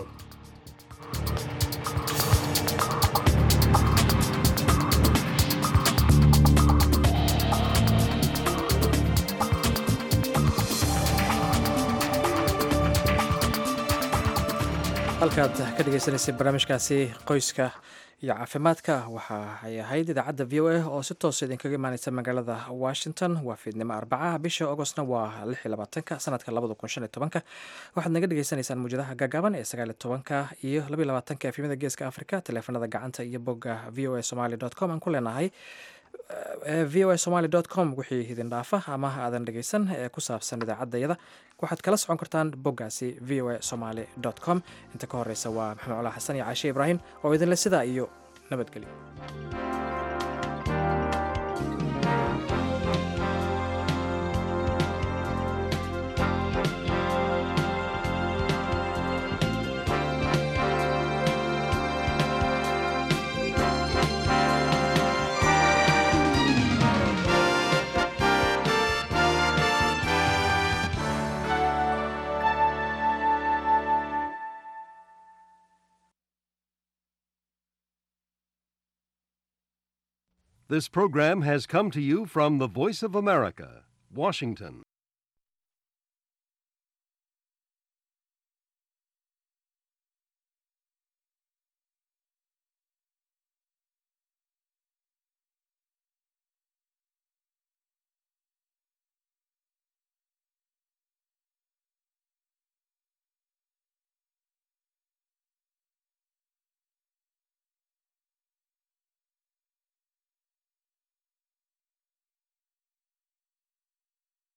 halkaad ka dhegeysaneysay barnaamijkaasi qoyska iyo caafimaadka waxa ay ahayd idaacadda v o a oo si toos idinkaga imaaneysa magaalada washington waa fiidnimo arbacaha bisha augostna waa lix iyo labaatanka sanadka labada kun shan iyo tobanka waxaad naga dhegeysaneysaan muwjadaha gaagaaban ee sagaal iyo tobanka iyo laba iyo labaatanka efimada geeska africa taleefanada gacanta iyo bogga v o a somaly dot com aan ku leenahay v o a somaly dot com wixii idin dhaafa ama aadan dhegeysan ee ku saabsan idaacaddayada waxaad kala socon kartaan boggaasi v o a somaly dot com inta ka horeysa waa maxamed colaa xasan iyo caashe ibraahim oo idinle sidaa iyo nabadgelyo This program has come to you from the Voice of America, Washington.